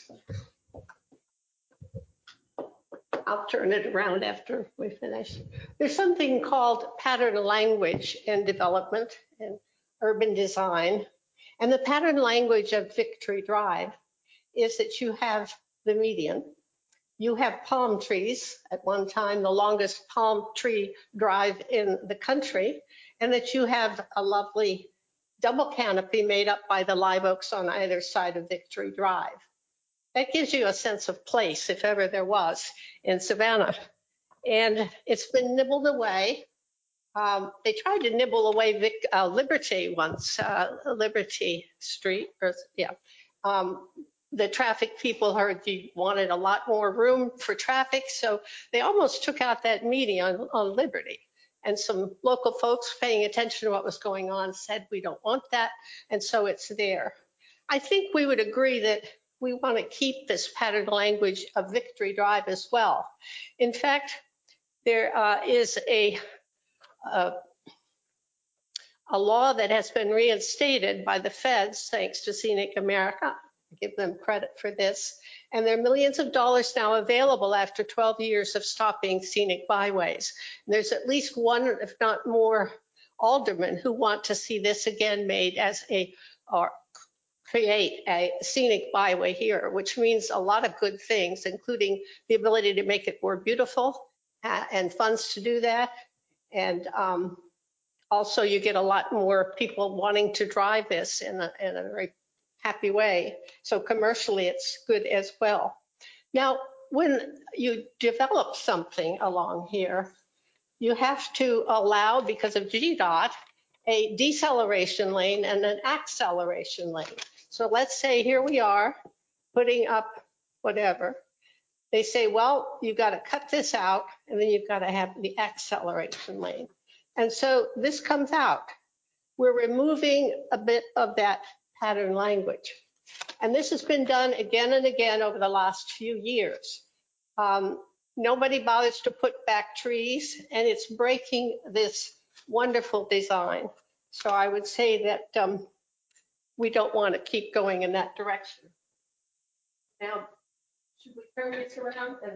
I'll turn it around after we finish. There's something called pattern language in development and urban design. And the pattern language of Victory Drive is that you have the median. You have palm trees, at one time the longest palm tree drive in the country, and that you have a lovely double canopy made up by the live oaks on either side of Victory Drive. That gives you a sense of place, if ever there was, in Savannah. And it's been nibbled away. They tried to nibble away Liberty once, Liberty Street, the traffic people heard you wanted a lot more room for traffic, so they almost took out that median on Liberty. And some local folks paying attention to what was going on said, we don't want that, and so it's there. I think we would agree that we want to keep this pattern language of Victory Drive as well. In fact, there is a law that has been reinstated by the feds, thanks to Scenic America. Give them credit for this. And there are millions of dollars now available after 12 years of stopping scenic byways. And there's at least one, if not more, aldermen who want to see this again made as or create a scenic byway here, which means a lot of good things, including the ability to make it more beautiful and funds to do that. And also you get a lot more people wanting to drive this in a very happy way. So commercially, it's good as well. Now, when you develop something along here, you have to allow, because of GDOT, a deceleration lane and an acceleration lane. So let's say here we are putting up whatever. They say, well, you've got to cut this out and then you've got to have the acceleration lane. And so this comes out. We're removing a bit of that pattern language. And this has been done again and again over the last few years. Nobody bothers to put back trees, and it's breaking this wonderful design. So I would say that we don't want to keep going in that direction. Now, should we turn this around and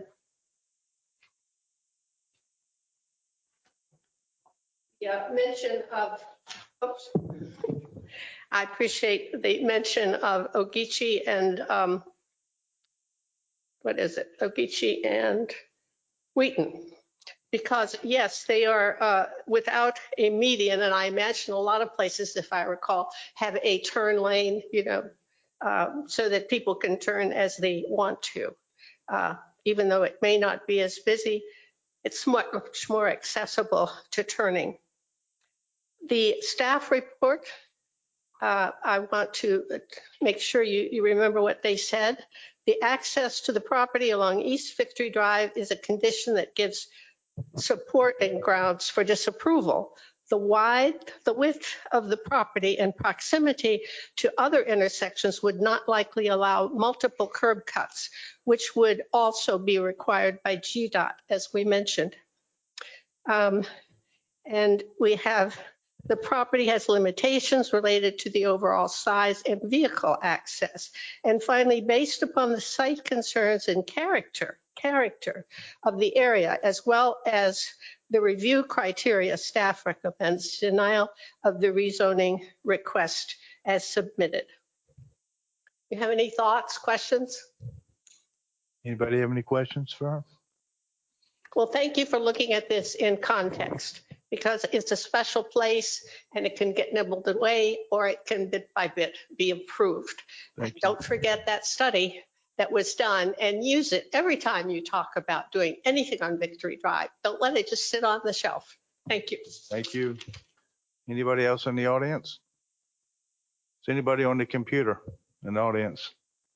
mention of, oops. I appreciate the mention of Ogeechee and what is it? Ogeechee and Wheaton. Because yes, they are without a median, and I imagine a lot of places, if I recall, have a turn lane, so that people can turn as they want to. Even though it may not be as busy, it's much more accessible to turning. The staff report, I want to make sure you remember what they said. The access to the property along East Victory Drive is a condition that gives support and grounds for disapproval. The width of the property and proximity to other intersections would not likely allow multiple curb cuts, which would also be required by GDOT, as we mentioned. And we have, the property has limitations related to the overall size and vehicle access. And finally, based upon the site concerns and character of the area, as well as the review criteria, staff recommends denial of the rezoning request as submitted. You have any thoughts, questions? Anybody have any questions for her? Well, thank you for looking at this in context, because it's a special place and it can get nibbled away, or it can bit by bit be improved. Don't forget that study that was done and use it every time you talk about doing anything on Victory Drive. Don't let it just sit on the shelf. Thank you. Thank you. Anybody else in the audience? Is anybody on the computer in the audience?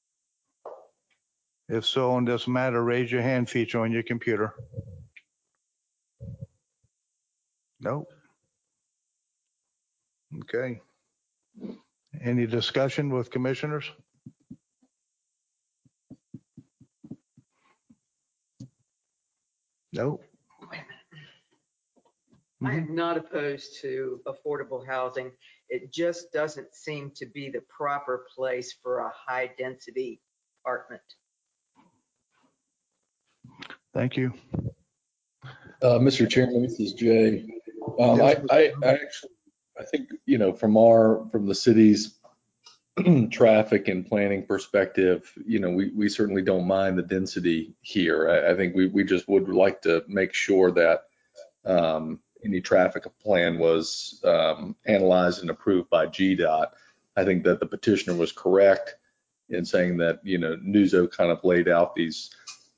If so, on this matter, raise your hand feature on your computer. No. Okay. Any discussion with commissioners? No. I am not opposed to affordable housing. It just doesn't seem to be the proper place for a high density apartment. Thank you. Mr. Chairman, this is Jay. I think, from the city's traffic and planning perspective, we certainly don't mind the density here. I think we just would like to make sure that any traffic plan was analyzed and approved by GDOT. I think that the petitioner was correct in saying that, Newzo kind of laid out these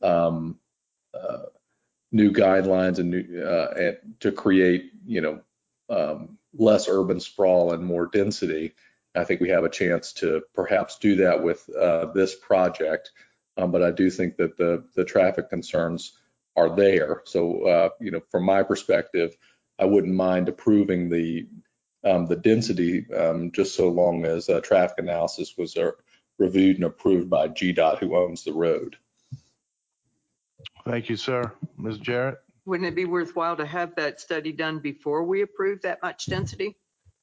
new guidelines and to create, less urban sprawl and more density. I think we have a chance to perhaps do that with this project, but I do think that the traffic concerns are there. So, from my perspective, I wouldn't mind approving the density just so long as traffic analysis was reviewed and approved by GDOT, who owns the road. Thank you, sir. Ms. Jarrett? Wouldn't it be worthwhile to have that study done before we approve that much density?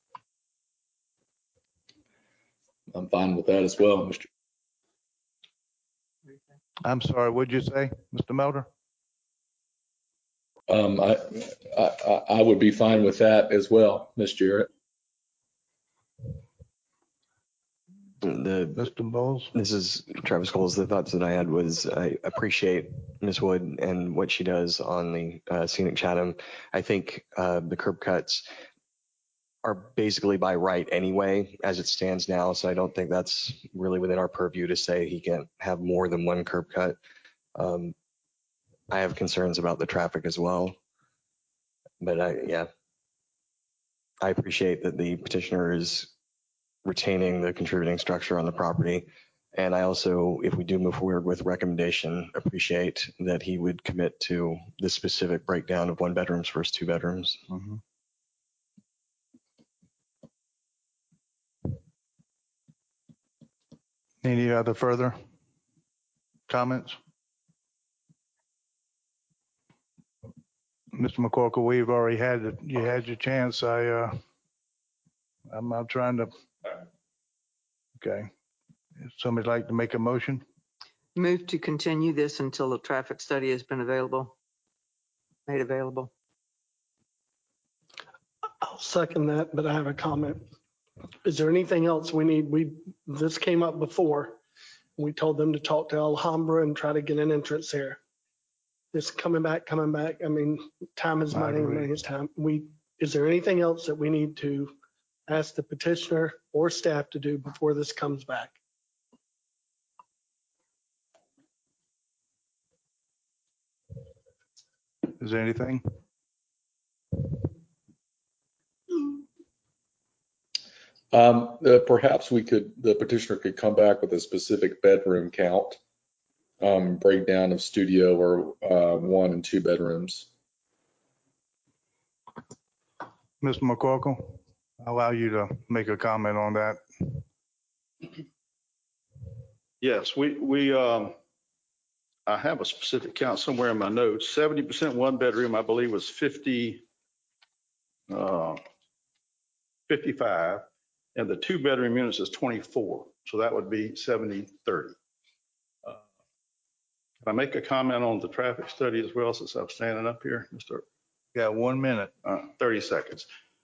I'm fine with that as well, Mr. I'm sorry, what'd you say, Mr. Melder? I would be fine with that as well, Ms. Jarrett. Mr. Bowles? This is Travis Coles. The thoughts that I had was I appreciate Ms. Wood and what she does on the scenic Chatham. I think the curb cuts are basically by right anyway, as it stands now. So I don't think that's really within our purview to say he can't have more than one curb cut. I have concerns about the traffic as well. But I appreciate that the petitioner is retaining the contributing structure on the property. And I also, if we do move forward with recommendation, appreciate that he would commit to the specific breakdown of 1 bedrooms versus 2 bedrooms. Any other further comments? Mr. McCorkle, we've already you had your chance. I'm not trying to. Okay. If somebody'd like to make a motion? Move to continue this until the traffic study has been made available. I'll second that, but I have a comment. Is there anything else we need? This came up before. We told them to talk to Alhambra and try to get an entrance here. This coming back. I mean, time is money, money is time. Is there anything else that we need to ask the petitioner or staff to do before this comes back? Is there anything? Perhaps the petitioner could come back with a specific bedroom count, breakdown of studio or 1 and 2 bedrooms. Mr. McCorkle, I'll allow you to make a comment on that. Yes, I have a specific count somewhere in my notes. 70% 1 bedroom, I believe, was 55, and the 2 bedroom units is 24. So that would be 70-30. Can I make a comment on the traffic study as well, since I'm standing up here, Mr. Got 1 minute. 30 seconds.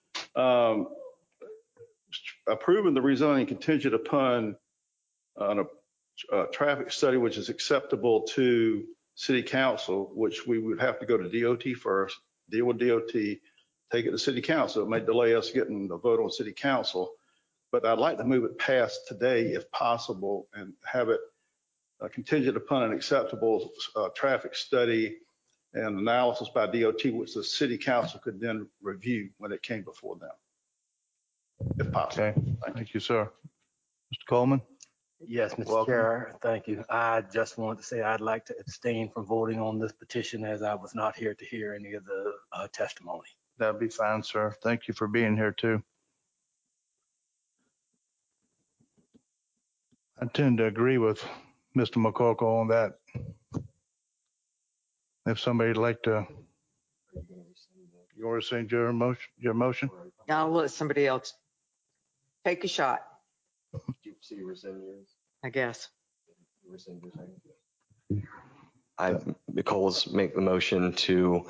Approving the rezoning contingent upon a traffic study which is acceptable to city council, which we would have to go to DOT first, deal with DOT, take it to city council. It may delay us getting the vote on city council, but I'd like to move it past today if possible and have it contingent upon an acceptable traffic study and analysis by DOT, which the city council could then review when it came before them, if possible. Okay. Thank you, sir. Mr. Coleman? Yes, Mr. Welcome. Chair, thank you. I just wanted to say I'd like to abstain from voting on this petition as I was not here to hear any of the testimony. That'd be fine, sir. Thank you for being here too. I tend to agree with Mr. McCorkle on that. If somebody'd like to, you want to rescind your motion? I'll let somebody else take a shot, I guess. Nicole's make the motion to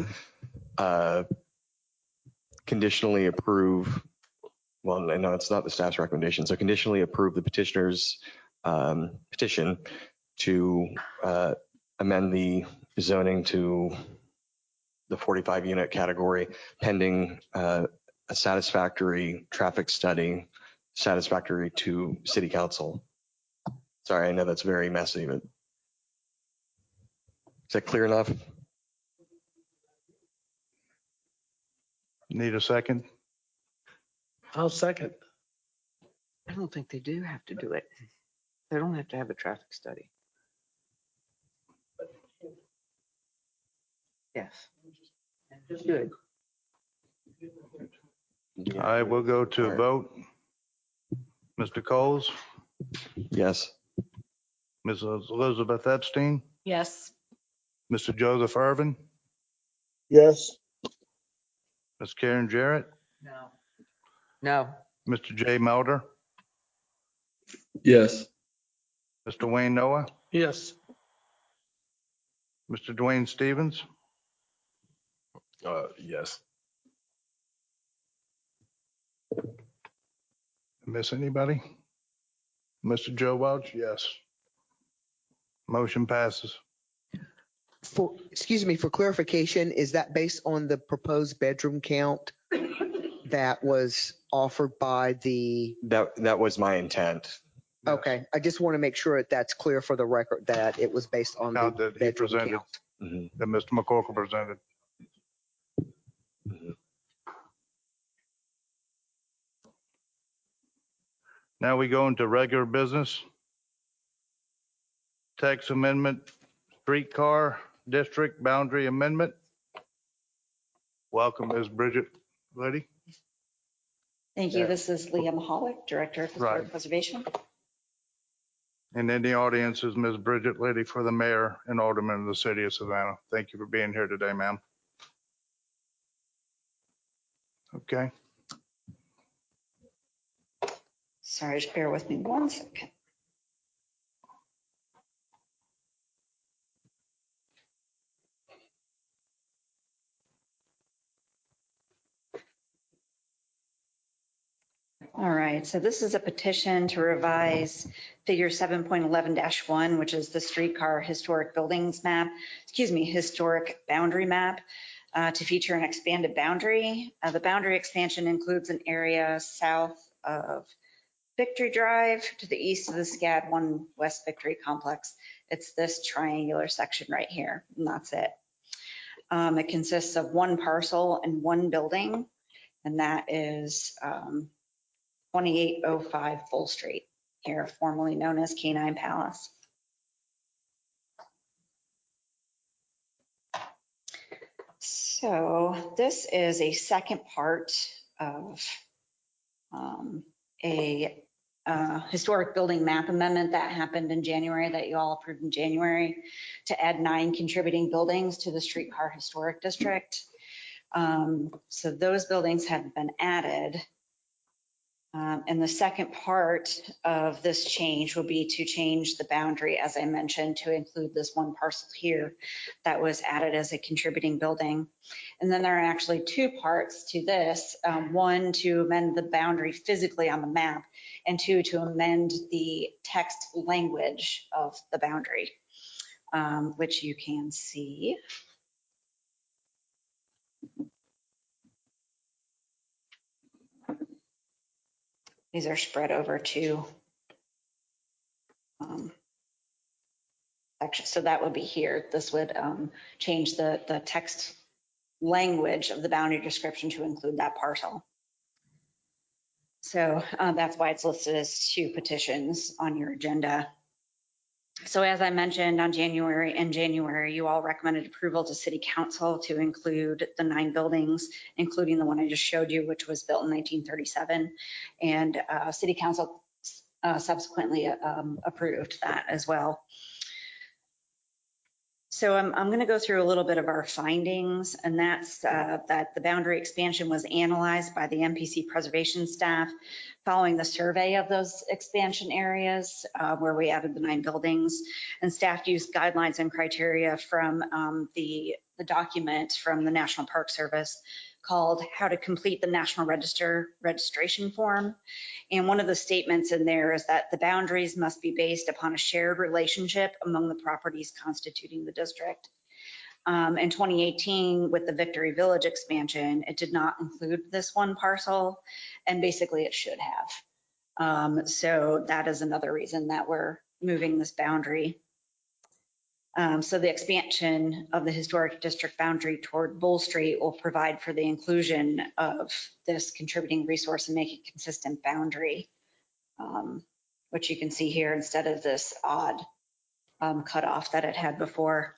conditionally approve. Well, no, it's not the staff's recommendation. So conditionally approve the petitioner's petition to amend the zoning to the 45 unit category pending a satisfactory traffic study satisfactory to city council. Sorry, I know that's very messy, but is that clear enough? Need a second? I'll second. I don't think they do have to do it. They don't have to have a traffic study. Yes. Good. All right, we'll go to a vote. Mr. Coles? Yes. Mrs. Elizabeth Epstein? Yes. Mr. Joseph Irvin? Yes. Ms. Karen Jarrett? No. Mr. Jay Melder? Yes. Mr. Wayne Noah? Yes. Mr. Dwayne Stevens? Yes. Miss anybody? Mr. Joe Welch? Yes. Motion passes. Excuse me, for clarification, is that based on the proposed bedroom count that was offered by the? That was my intent. Okay, I just want to make sure that that's clear for the record that it was based on Count the that he bedroom presented, count. that Mr. McCorkle presented. Now we go into regular business. Text amendment, streetcar district boundary amendment. Welcome, Ms. Bridget Liddy. Thank you. This is Leah Mahalik, Director of Historic Preservation. And in the audience is Ms. Bridget Liddy for the mayor and alderman of the city of Savannah. Thank you for being here today, ma'am. Okay. Sorry, just bear with me 1 second. All right, so this is a petition to revise figure 7.11-1, which is the streetcar historic buildings map, historic boundary map, to feature an expanded boundary. The boundary expansion includes an area south of Victory Drive to the east of the SCAD 1 West Victory Complex. It's this triangular section right here, and that's it. It consists of one parcel and one building, and that is 2805 Full Street here, formerly known as Canine Palace. So this is a second part of a historic building map amendment that happened in January, that you all approved in January, to add 9 contributing buildings to the streetcar historic district. So those buildings have been added. And the second part of this change will be to change the boundary, as I mentioned, to include this one parcel here that was added as a contributing building. And then there are actually 2 parts to this. One, to amend the boundary physically on the map, and 2, to amend the text language of the boundary, which you can see. These are spread over 2 sections. So that would be here. This would change the text language of the boundary description to include that parcel. So that's why it's listed as 2 petitions on your agenda. So as I mentioned in January, you all recommended approval to City Council to include the 9 buildings, including the one I just showed you, which was built in 1937. And City Council subsequently approved that as well. So I'm going to go through a little bit of our findings, and that's that the boundary expansion was analyzed by the MPC preservation staff following the survey of those expansion areas where we added the 9 buildings, and staff used guidelines and criteria from the document from the National Park Service called How to Complete the National Register Registration Form. And one of the statements in there is that the boundaries must be based upon a shared relationship among the properties constituting the district. In 2018, with the Victory Village expansion, it did not include this one parcel, and basically it should have. So that is another reason that we're moving this boundary. So the expansion of the historic district boundary toward Bull Street will provide for the inclusion of this contributing resource and make a consistent boundary, which you can see here instead of this odd cutoff that it had before.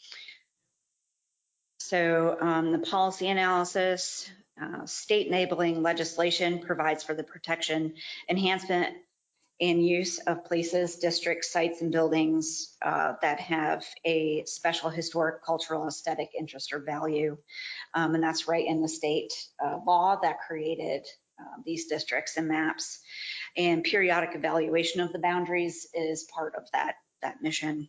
So the policy analysis, state enabling legislation provides for the protection, enhancement, and use of places, districts, sites, and buildings that have a special historic, cultural, aesthetic interest or value. And that's right in the state law that created these districts and maps. And periodic evaluation of the boundaries is part of that mission.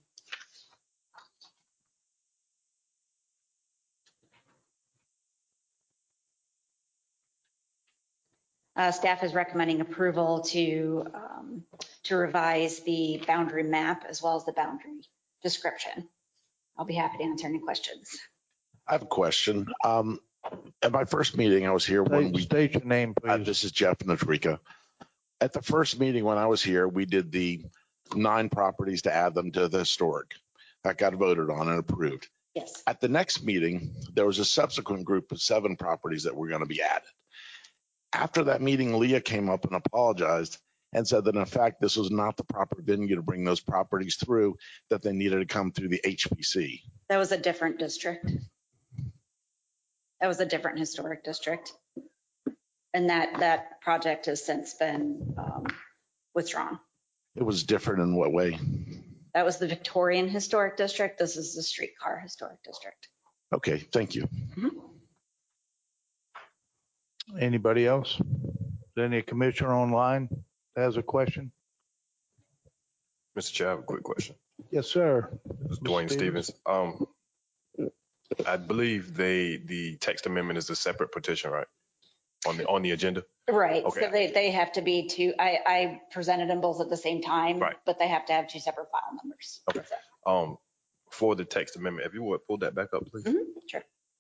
Staff is recommending approval to revise the boundary map as well as the boundary description. I'll be happy to answer any questions. I have a question. At my first meeting, I was here when we state your name, please. This is Jeff Nadrika. At the first meeting when I was here, we did the 9 properties to add them to the historic. That got voted on and approved. Yes. At the next meeting, there was a subsequent group of 7 properties that were going to be added. After that meeting, Leah came up and apologized and said that in fact, this was not the proper venue to bring those properties through, that they needed to come through the HPC. That was a different district. That was a different historic district. And that project has since been withdrawn. It was different in what way? That was the Victorian Historic District. This is the Streetcar Historic District. Okay, thank you. Anybody else? Is there any commissioner online that has a question? Mr. Chair, I have a quick question. Yes, sir. This is Dwayne Stevens. I believe the text amendment is a separate petition, right? On the agenda? Right. Okay. So they have to be two. I presented them both at the same time, Right. but they have to have two separate file numbers. Okay. For the text amendment, if you would pull that back up, please. Sure.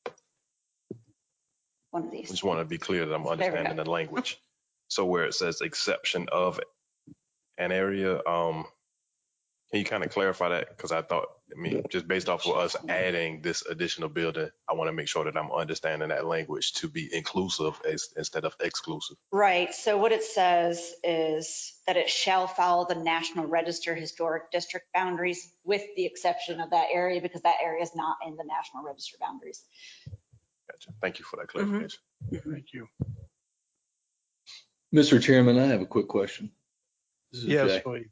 One of these. I just want to be clear that I'm understanding the language. So where it says exception of an area, can you kind of clarify that? Because I thought, just based off of us adding this additional building, I want to make sure that I'm understanding that language to be inclusive instead of exclusive. Right. So what it says is that it shall follow the National Register Historic District boundaries with the exception of that area because that area is not in the National Register boundaries. Gotcha. Thank you for that clarification. Thank you. Mr. Chairman, I have a quick question. This is Yes, Jay. please.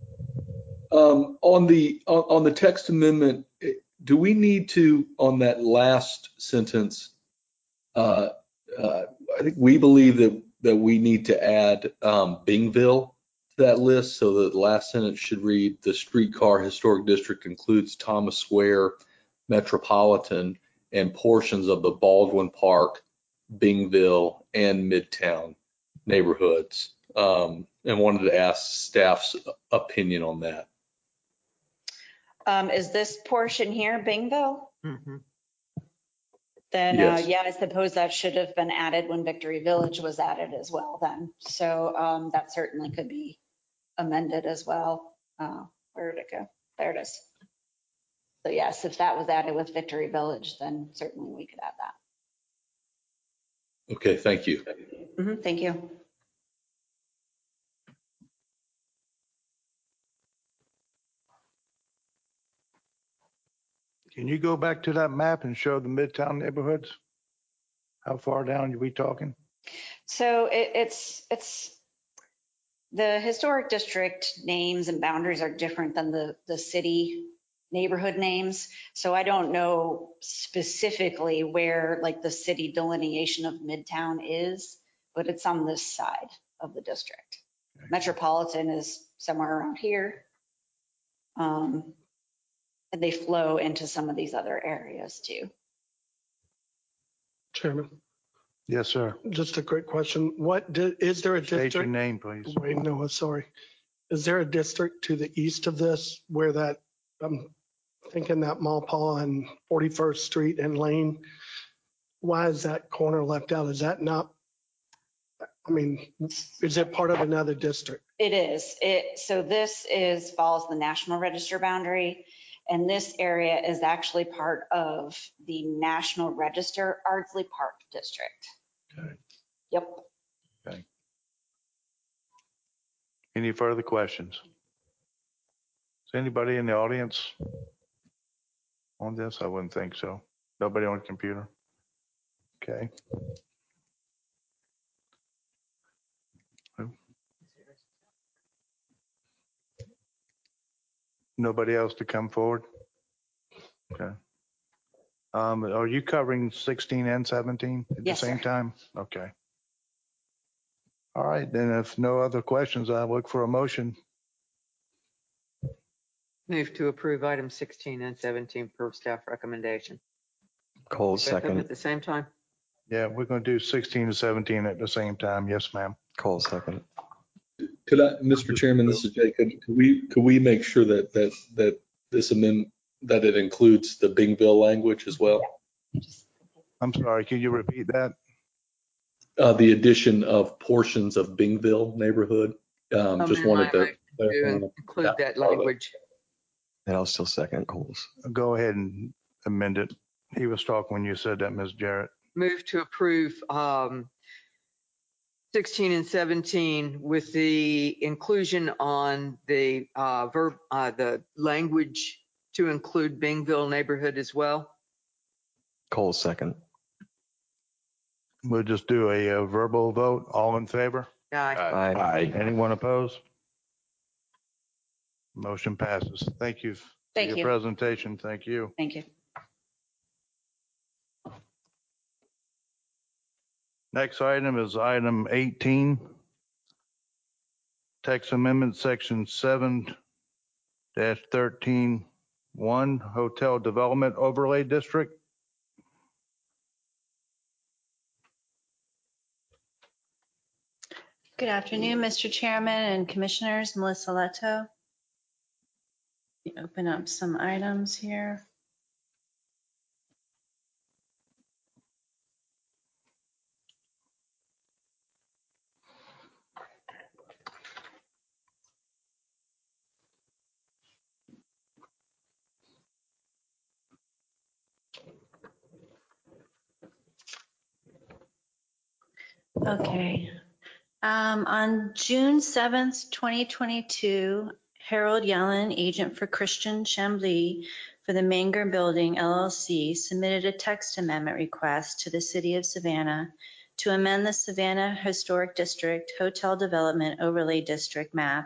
On the text amendment, do we need to, on that last sentence, I think we believe that we need to add Bingville to that list, so that the last sentence should read, the Streetcar Historic District includes Thomas Square Metropolitan and portions of the Baldwin Park, Bingville, and Midtown neighborhoods. And wanted to ask staff's opinion on that. Is this portion here Bingville? Then, Yes. yeah, I suppose that should have been added when Victory Village was added as well then. So that certainly could be amended as well. Where did it go? There it is. So yes, if that was added with Victory Village, then certainly we could add that. Okay, thank you. Thank you. Can you go back to that map and show the Midtown neighborhoods? How far down are we talking? So it's the historic district names and boundaries are different than the city neighborhood names. So I don't know specifically where like the city delineation of Midtown is, but it's on this side of the district. Okay. Metropolitan is somewhere around here. And they flow into some of these other areas too. Chairman. Yes, sir. Just a quick question. Is there a district? State your name, please. Wait, no, sorry. Is there a district to the east of this where that, I'm thinking that Maupaw and 41st Street and Lane, why is that corner left out? Is that not, is it part of another district? It is. So this follows the National Register boundary. And this area is actually part of the National Register Ardsley Park District. Okay. Yep. Okay. Any further questions? Is anybody in the audience on this? I wouldn't think so. Nobody on the computer? Okay. Nobody else to come forward? Okay. Are you covering 16 and 17 at Yes, the same sir. time? Okay. All right, then if no other questions, I look for a motion. Move to approve items 16 and 17 per staff recommendation. Cole, Both of them second. at the same time? Yeah, we're going to do 16 and 17 at the same time. Yes, ma'am. Cole, second. Could I, Mr. Chairman, this is Jay, could we make sure that this amendment, that it includes the Bingville language as well? I'm sorry, can you repeat that? The addition of portions of Bingville neighborhood. Just wanted to include that language. And I'll still second Cole's. Go ahead and amend it. He was talking when you said that, Ms. Jarrett. Move to approve 16 and 17 with the inclusion on the the language to include Bingville neighborhood as well. Cole second. We'll just do a verbal vote. All in favor? Aye. Aye. Aye. Anyone opposed? Motion passes. Thank you for Thank your you. presentation. Thank you. Thank you. Next item is item 18. Text amendment section 7-13-1 Hotel Development Overlay District. Good afternoon, Mr. Chairman and Commissioners. Melissa Leto. Open up some items here. Okay. On June 7th, 2022, Harold Yellen, agent for Christian Chambly for the Manger Building LLC, submitted a text amendment request to the City of Savannah to amend the Savannah Historic District Hotel Development Overlay District map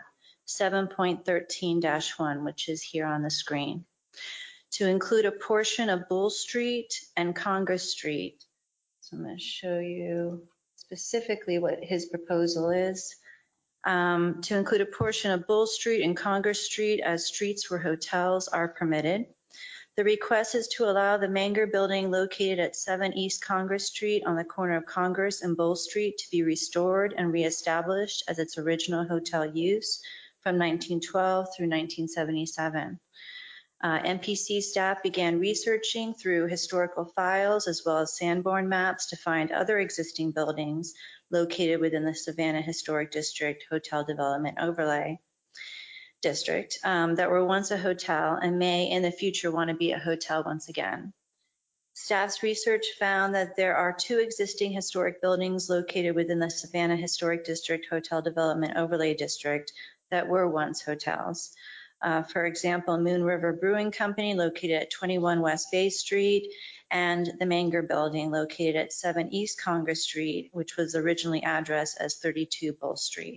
7.13-1, which is here on the screen, to include a portion of Bull Street and Congress Street. So I'm going to show you specifically what his proposal is. To include a portion of Bull Street and Congress Street as streets where hotels are permitted. The request is to allow the Manger Building located at 7 East Congress Street on the corner of Congress and Bull Street to be restored and reestablished as its original hotel use from 1912 through 1977. MPC staff began researching through historical files as well as Sanborn maps to find other existing buildings located within the Savannah Historic District Hotel Development Overlay District that were once a hotel and may in the future want to be a hotel once again. Staff's research found that there are 2 existing historic buildings located within the Savannah Historic District Hotel Development Overlay District that were once hotels. For example, Moon River Brewing Company located at 21 West Bay Street and the Manger Building located at 7 East Congress Street, which was originally addressed as 32 Bull Street.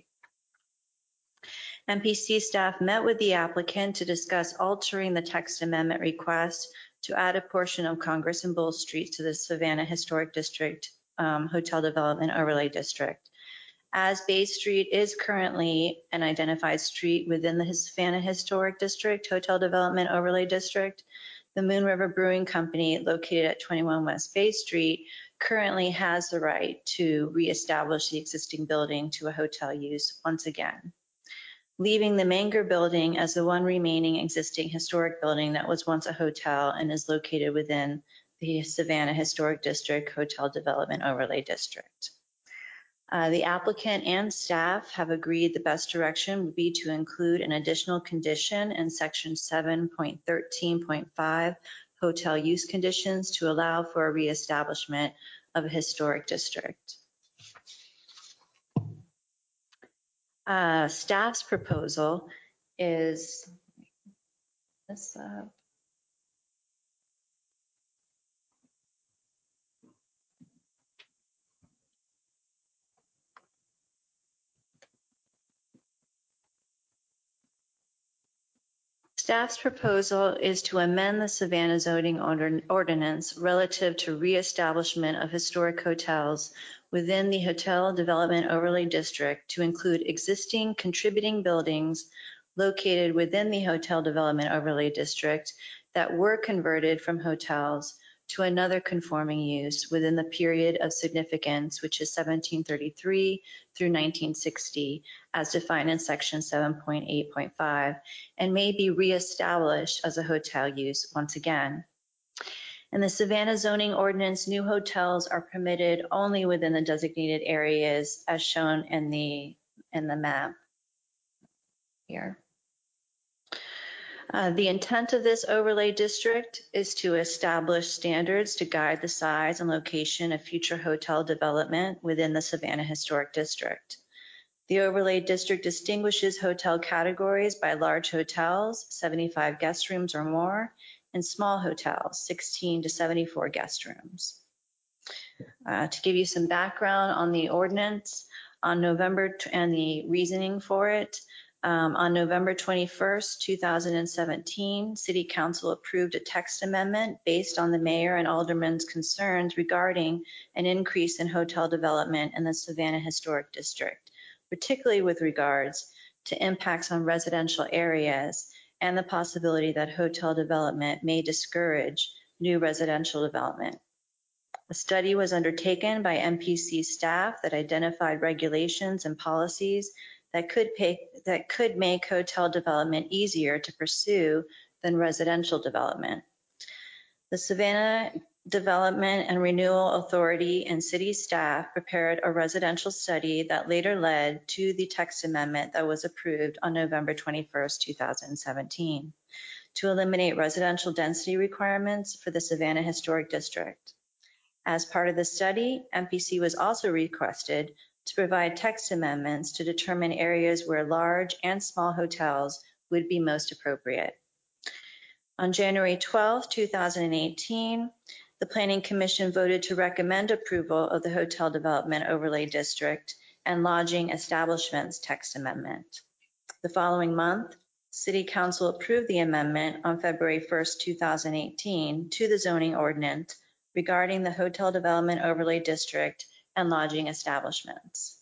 MPC staff met with the applicant to discuss altering the text amendment request to add a portion of Congress and Bull Street to the Savannah Historic District Hotel Development Overlay District. As Bay Street is currently an identified street within the Savannah Historic District Hotel Development Overlay District, the Moon River Brewing Company located at 21 West Bay Street currently has the right to reestablish the existing building to a hotel use once again, leaving the Manger Building as the one remaining existing historic building that was once a hotel and is located within the Savannah Historic District Hotel Development Overlay District. The applicant and staff have agreed the best direction would be to include an additional condition in section 7.13.5 hotel use conditions to allow for a reestablishment of a historic district. Staff's proposal is this. Staff's proposal is to amend the Savannah zoning ordinance relative to reestablishment of historic hotels within the Hotel Development Overlay District to include existing contributing buildings located within the Hotel Development Overlay District that were converted from hotels to another conforming use within the period of significance, which is 1733 through 1960, as defined in section 7.8.5, and may be reestablished as a hotel use once again. In the Savannah zoning ordinance, new hotels are permitted only within the designated areas as shown in the map here. The intent of this overlay district is to establish standards to guide the size and location of future hotel development within the Savannah Historic District. The overlay district distinguishes hotel categories by large hotels, 75 guest rooms or more, and small hotels, 16 to 74 guest rooms. To give you some background on the ordinance and the reasoning for it, on November 21st, 2017, City Council approved a text amendment based on the mayor and alderman's concerns regarding an increase in hotel development in the Savannah Historic District, particularly with regards to impacts on residential areas and the possibility that hotel development may discourage new residential development. A study was undertaken by MPC staff that identified regulations and policies that could make hotel development easier to pursue than residential development. The Savannah Development and Renewal Authority and city staff prepared a residential study that later led to the text amendment that was approved on November 21st, 2017, to eliminate residential density requirements for the Savannah Historic District. As part of the study, MPC was also requested to provide text amendments to determine areas where large and small hotels would be most appropriate. On January 12, 2018, the Planning Commission voted to recommend approval of the Hotel Development Overlay District and Lodging Establishments text amendment. The following month, City Council approved the amendment on February 1st, 2018 to the zoning ordinance regarding the Hotel Development Overlay District and lodging establishments.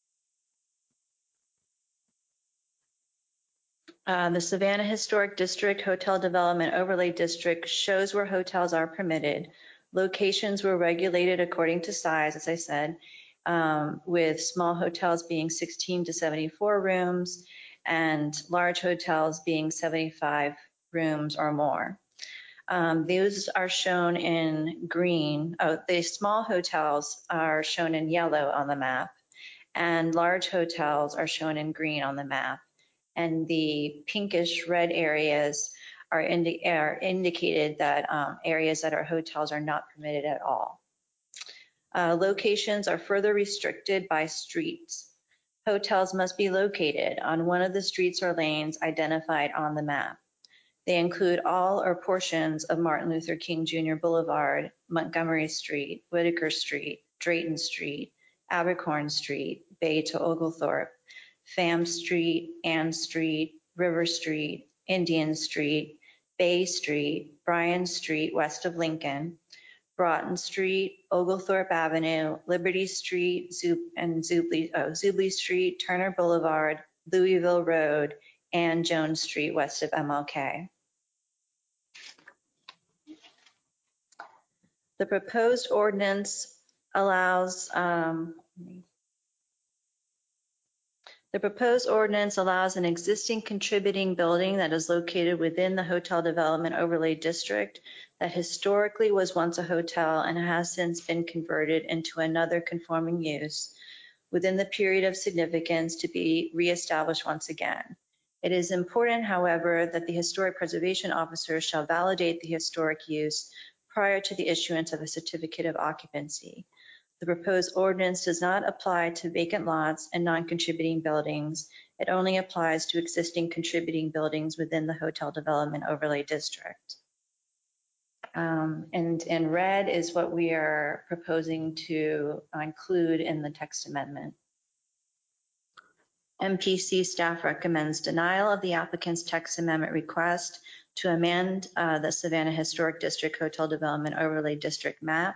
The Savannah Historic District Hotel Development Overlay District shows where hotels are permitted. Locations were regulated according to size, as I said, with small hotels being 16 to 74 rooms and large hotels being 75 rooms or more. Those are shown in green. The small hotels are shown in yellow on the map, and large hotels are shown in green on the map. And the pinkish red areas are indicated that areas that are hotels are not permitted at all. Locations are further restricted by streets. Hotels must be located on one of the streets or lanes identified on the map. They include all or portions of Martin Luther King Jr. Boulevard, Montgomery Street, Whitaker Street, Drayton Street, Abercorn Street, Bay to Oglethorpe, Pham Street, Ann Street, River Street, Indian Street, Bay Street, Bryan Street west of Lincoln, Broughton Street, Oglethorpe Avenue, Liberty Street, Zubley Street, Turner Boulevard, Louisville Road, and Jones Street west of MLK. The proposed ordinance allows an existing contributing building that is located within the Hotel Development Overlay District that historically was once a hotel and has since been converted into another conforming use within the period of significance to be reestablished once again. It is important, however, that the Historic Preservation Officer shall validate the historic use prior to the issuance of a certificate of occupancy. The proposed ordinance does not apply to vacant lots and non-contributing buildings. It only applies to existing contributing buildings within the Hotel Development Overlay District. And in red is what we are proposing to include in the text amendment. MPC staff recommends denial of the applicant's text amendment request to amend the Savannah Historic District Hotel Development Overlay District map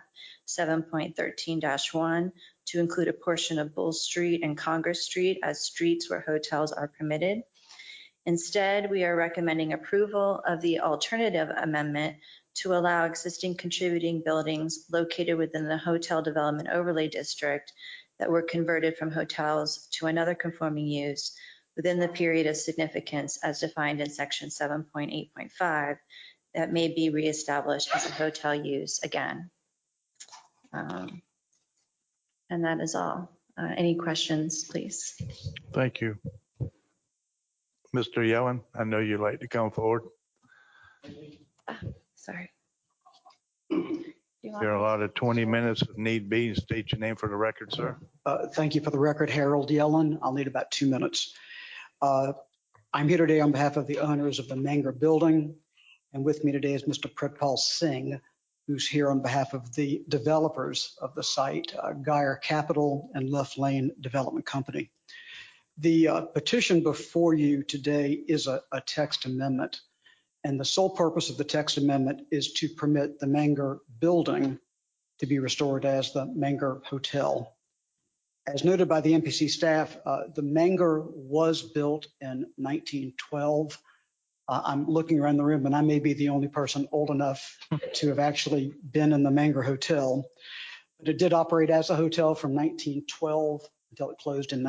7.13-1 to include a portion of Bull Street and Congress Street as streets where hotels are permitted. Instead, we are recommending approval of the alternative amendment to allow existing contributing buildings located within the Hotel Development Overlay District that were converted from hotels to another conforming use within the period of significance as defined in section 7.8.5 that may be reestablished as a hotel use again. And that is all. Any questions, please? Thank you. Mr. Yellen, I know you'd like to come forward. Sorry. You're allotted 20 minutes if need be. State your name for the record, sir. Thank you for the record, Harold Yellen. I'll need about 2 minutes. I'm here today on behalf of the owners of the Menger Building, and with me today is Mr. Pritpal Singh, who's here on behalf of the developers of the site, Geyer Capital and Luff Lane Development Company. The petition before you today is a text amendment. And the sole purpose of the text amendment is to permit the Menger building to be restored as the Menger Hotel. As noted by the MPC staff, the Menger was built in 1912. I'm looking around the room and I may be the only person old enough to have actually been in the Menger Hotel. But it did operate as a hotel from 1912 until it closed in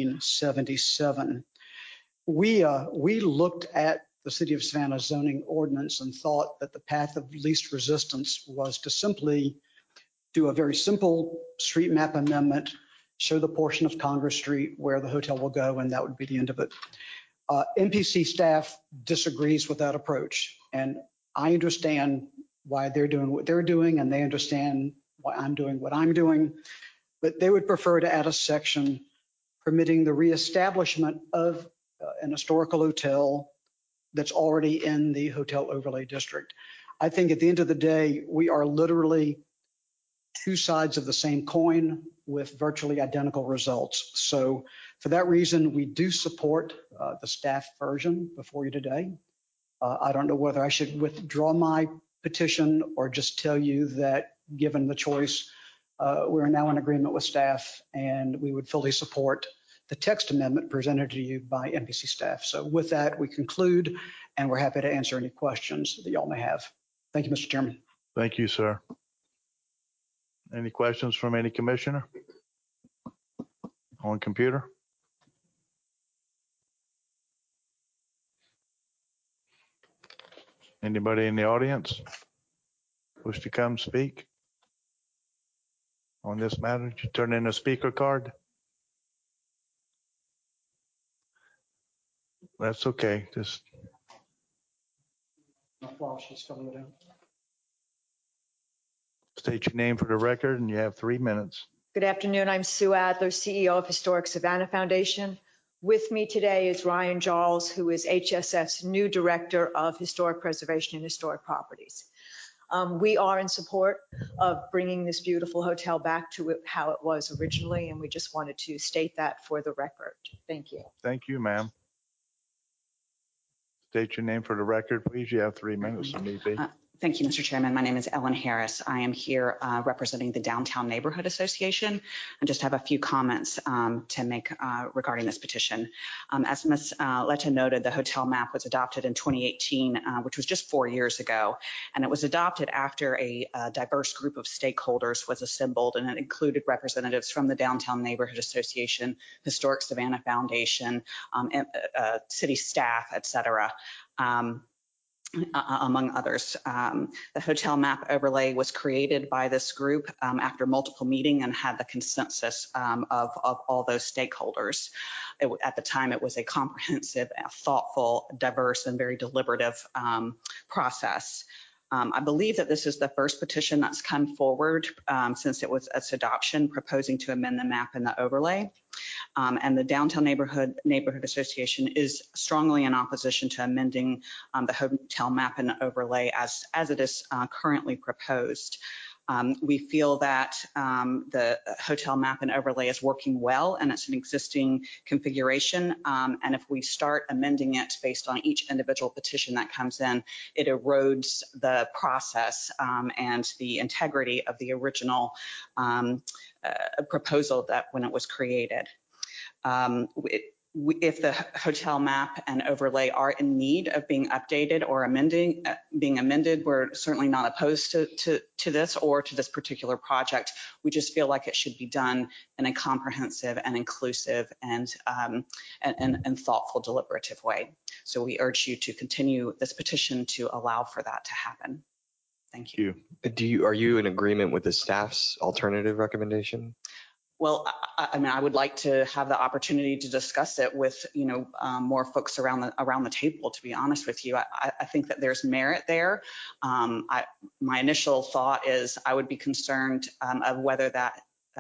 1977. We looked at the City of Savannah zoning ordinance and thought that the path of least resistance was to simply do a very simple street map amendment, show the portion of Congress Street where the hotel will go, and that would be the end of it. MPC staff disagrees with that approach, and I understand why they're doing what they're doing, and they understand why I'm doing what I'm doing, but they would prefer to add a section permitting the reestablishment of an historical hotel that's already in the hotel overlay district. I think at the end of the day, we are literally two sides of the same coin with virtually identical results. So for that reason, we do support the staff version before you today. I don't know whether I should withdraw my petition or just tell you that given the choice, we're now in agreement with staff and we would fully support the text amendment presented to you by MPC staff. So with that, we conclude, and we're happy to answer any questions that y'all may have. Thank you, Mr. Chairman. Thank you, sir. Any questions from any commissioner? On computer? Anybody in the audience wish to come speak on this matter? Did you turn in a speaker card? That's okay. Just state your name for the record, and you have 3 minutes. Good afternoon. I'm Sue Adler, CEO of Historic Savannah Foundation. With me today is Ryan Giles, who is HSF's new Director of Historic Preservation and Historic Properties. We are in support of bringing this beautiful hotel back to how it was originally, and we just wanted to state that for the record. Thank you. Thank you, ma'am. State your name for the record, please. You have 3 minutes if need be. Thank you, Mr. Chairman. My name is Ellen Harris. I am here representing the Downtown Neighborhood Association. I just have a few comments to make regarding this petition. As Ms. Letta noted, the hotel map was adopted in 2018, which was just 4 years ago. And it was adopted after a diverse group of stakeholders was assembled, and it included representatives from the Downtown Neighborhood Association, Historic Savannah Foundation, city staff, et cetera. Among others. The hotel map overlay was created by this group after multiple meetings and had the consensus of all those stakeholders. At the time, it was a comprehensive, thoughtful, diverse, and very deliberative process. I believe that this is the first petition that's come forward since it was its adoption, proposing to amend the map and the overlay. And the Downtown Neighborhood Association is strongly in opposition to amending the hotel map and overlay as it is currently proposed. We feel that the hotel map and overlay is working well, and it's an existing configuration. And if we start amending it based on each individual petition that comes in, it erodes the process and the integrity of the original proposal that when it was created. If the hotel map and overlay are in need of being updated or being amended, we're certainly not opposed to this or to this particular project. We just feel like it should be done in a comprehensive and inclusive and thoughtful, deliberative way. So we urge you to continue this petition to allow for that to happen. Thank you. Are you in agreement with the staff's alternative recommendation? Well, I mean, I would like to have the opportunity to discuss it with, more folks around the table, to be honest with you. I think that there's merit there. My initial thought is I would be concerned of whether that,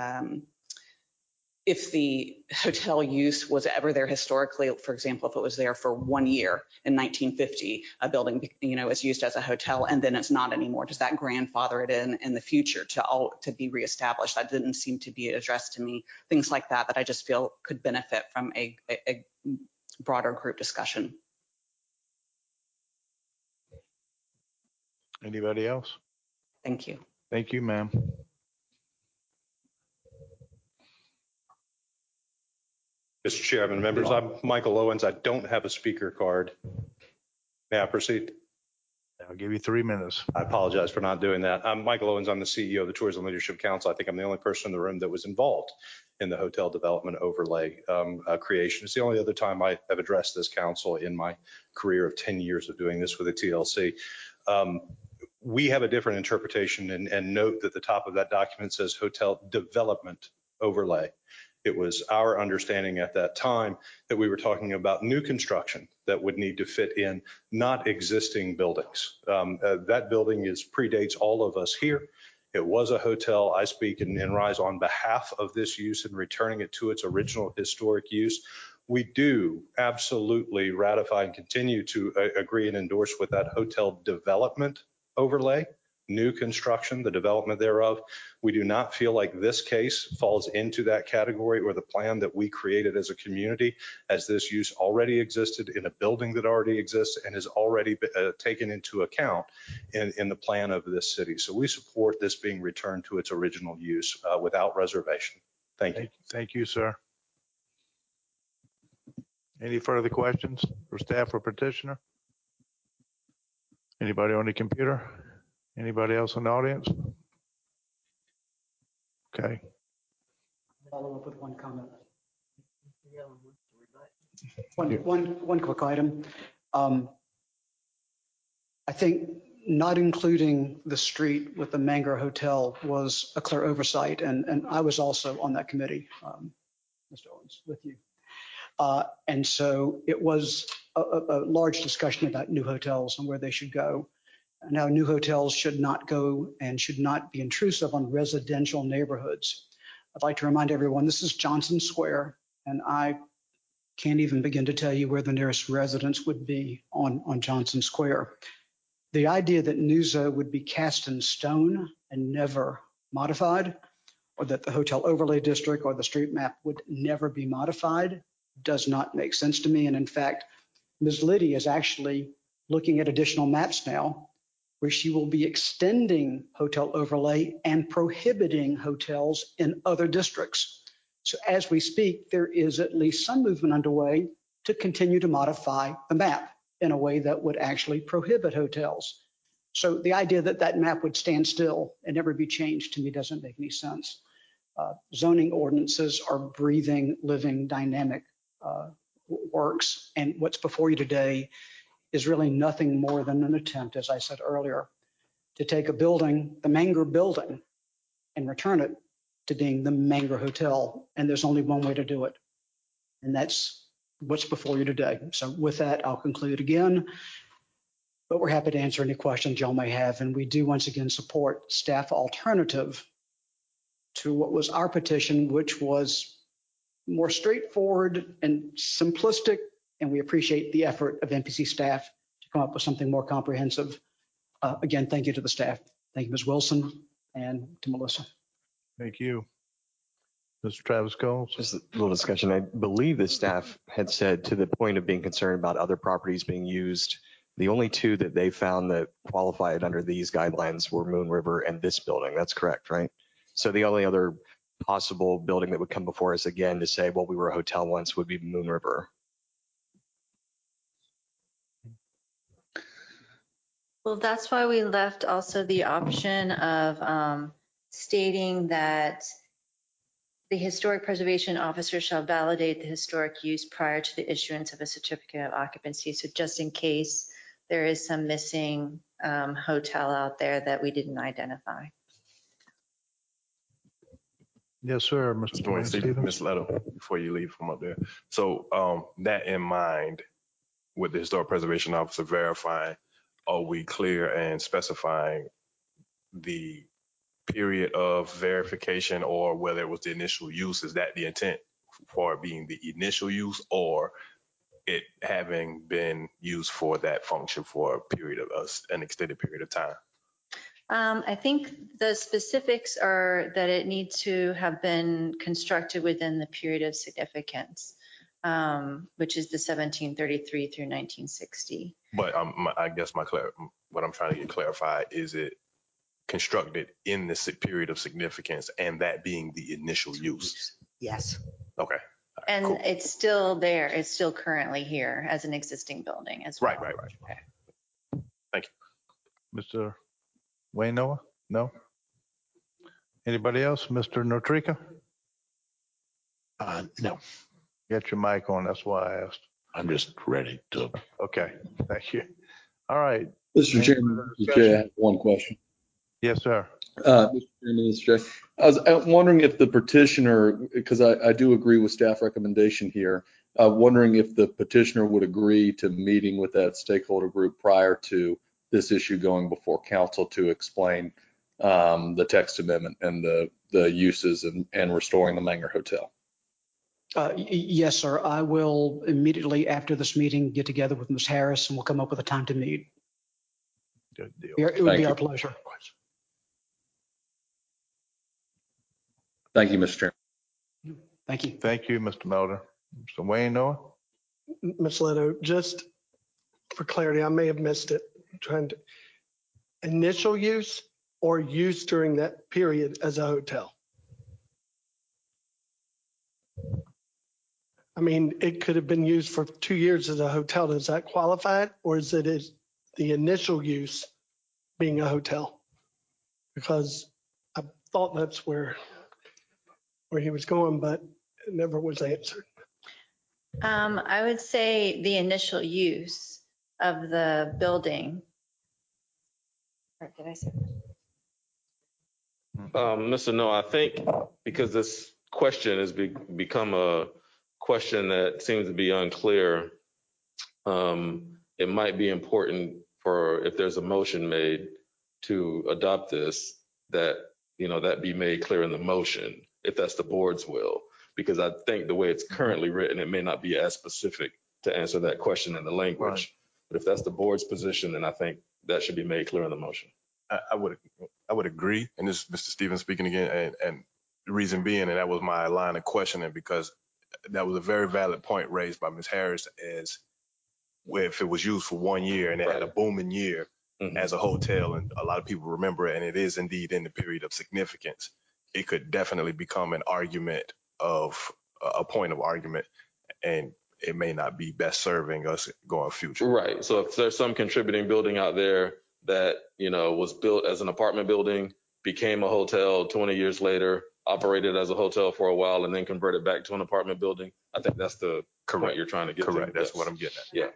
if the hotel use was ever there historically, for example, if it was there for 1 year in 1950, a building, is used as a hotel and then it's not anymore, does that grandfather it in the future to be reestablished? That didn't seem to be addressed to me. Things like that I just feel could benefit from a broader group discussion. Anybody else? Thank you. Thank you, ma'am. Mr. Chairman, members, I'm Michael Owens. I don't have a speaker card. May I proceed? I'll give you 3 minutes. I apologize for not doing that. I'm Michael Owens. I'm the CEO of the Tourism Leadership Council. I think I'm the only person in the room that was involved in the hotel development overlay creation. It's the only other time I have addressed this council in my career of 10 years of doing this with the TLC. We have a different interpretation and note that the top of that document says hotel development overlay. It was our understanding at that time that we were talking about new construction that would need to fit in, not existing buildings. That building predates all of us here. It was a hotel. I speak and rise on behalf of this use and returning it to its original historic use. We do absolutely ratify and continue to agree and endorse with that hotel development overlay. New construction, the development thereof. We do not feel like this case falls into that category or the plan that we created as a community, as this use already existed in a building that already exists and is already taken into account in the plan of this city. So we support this being returned to its original use without reservation. Thank you. Thank you, sir. Any further questions for staff or petitioner? Anybody on the computer? Anybody else in the audience? Okay. Follow up with one comment. One quick item. I think not including the street with the Menger Hotel was a clear oversight, and I was also on that committee, Mr. Owens, with you. And so it was a large discussion about new hotels and where they should go. Now, new hotels should not go and should not be intrusive on residential neighborhoods. I'd like to remind everyone, this is Johnson Square, and I can't even begin to tell you where the nearest residence would be on Johnson Square. The idea that NUZA would be cast in stone and never modified, or that the hotel overlay district or the street map would never be modified, does not make sense to me. And in fact, Ms. Liddy is actually looking at additional maps now, where she will be extending hotel overlay and prohibiting hotels in other districts. So as we speak, there is at least some movement underway to continue to modify the map in a way that would actually prohibit hotels. So the idea that that map would stand still and never be changed to me doesn't make any sense. Zoning ordinances are breathing, living, dynamic works. And what's before you today is really nothing more than an attempt, as I said earlier, to take a building, the Menger building, and return it to being the Menger Hotel. And there's only one way to do it. And that's what's before you today. So with that, I'll conclude again. But we're happy to answer any questions y'all may have. And we do once again support staff alternative to what was our petition, which was more straightforward and simplistic. And we appreciate the effort of MPC staff to come up with something more comprehensive. Again, thank you to the staff. Thank you, Ms. Wilson, and to Melissa. Thank you. Mr. Travis Coles. Just a little discussion. I believe the staff had said, to the point of being concerned about other properties being used, the only two that they found that qualified under these guidelines were Moon River and this building. That's correct, right? So the only other possible building that would come before us again to say, well, we were a hotel once, would be Moon River. Well, that's why we left also the option of stating that the historic preservation officer shall validate the historic use prior to the issuance of a certificate of occupancy. So just in case there is some missing hotel out there that we didn't identify. Yes, sir, Mr. Mr. Dwayne Stevens. Ms. Leto, before you leave from up there. So that in mind, with the historic preservation officer verifying, are we clear and specifying the period of verification or whether it was the initial use? Is that the intent for it being the initial use or it having been used for that function for a period of an extended period of time? I think the specifics are that it needs to have been constructed within the period of significance, which is the 1733 through 1960. But I guess what I'm trying to get clarified, is it constructed in the period of significance and that being the initial use? Yes. Okay. And cool. it's still there. It's still currently here as an existing building as well. Right. Okay. Thank you. Mr. Wayne Noah? No? Anybody else? Mr. Notrika? No, Get your mic on, that's why I asked. I'm just ready to. Okay, thank you. All right. Mr. Chairman, Mr. Jay, I have one question. Yes, sir. Mr. Chairman, Mr. Jay, I was wondering if the petitioner, because I do agree with staff recommendation here, wondering if the petitioner would agree to meeting with that stakeholder group prior to this issue going before council to explain the text amendment and the uses and restoring the Menger Hotel. Yes, sir. I will immediately after this meeting get together with Ms. Harris and we'll come up with a time to meet. Good deal. It would be our pleasure. Thank you, Mr. Chairman. Thank you. Thank you, Mr. Melder. Mr. Wayne Noah? Ms. Leto, just for clarity, I may have missed it. Initial use or use during that period as a hotel? I mean, it could have been used for 2 years as a hotel. Does that qualify it? Or is it the initial use being a hotel? Because I thought that's where he was going, but it never was answered. I would say the initial use of the building. Or did I say that? Mr. No, I think because this question has become a question that seems to be unclear, it might be important for, if there's a motion made to adopt this, that, that be made clear in the motion, if that's the board's will. Because I think the way it's currently written, it may not be as specific to answer that question in the language. Right. But if that's the board's position, then I think that should be made clear in the motion. I would agree. And this is Mr. Stevens speaking again. And the reason being, and that was my line of questioning, because that was a very valid point raised by Ms. Harris, as if it was used for 1 year and it had a booming year as a hotel, and a lot of people remember it, and it is indeed in the period of significance, it could definitely become an argument of a point of argument, and it may not be best serving us going future. Right. So if there's some contributing building out there that, was built as an apartment building, became a hotel 20 years later, operated as a hotel for a while, and then converted back to an apartment building, I think that's the point you're trying to get to. Correct. That's what I'm getting at. Yeah.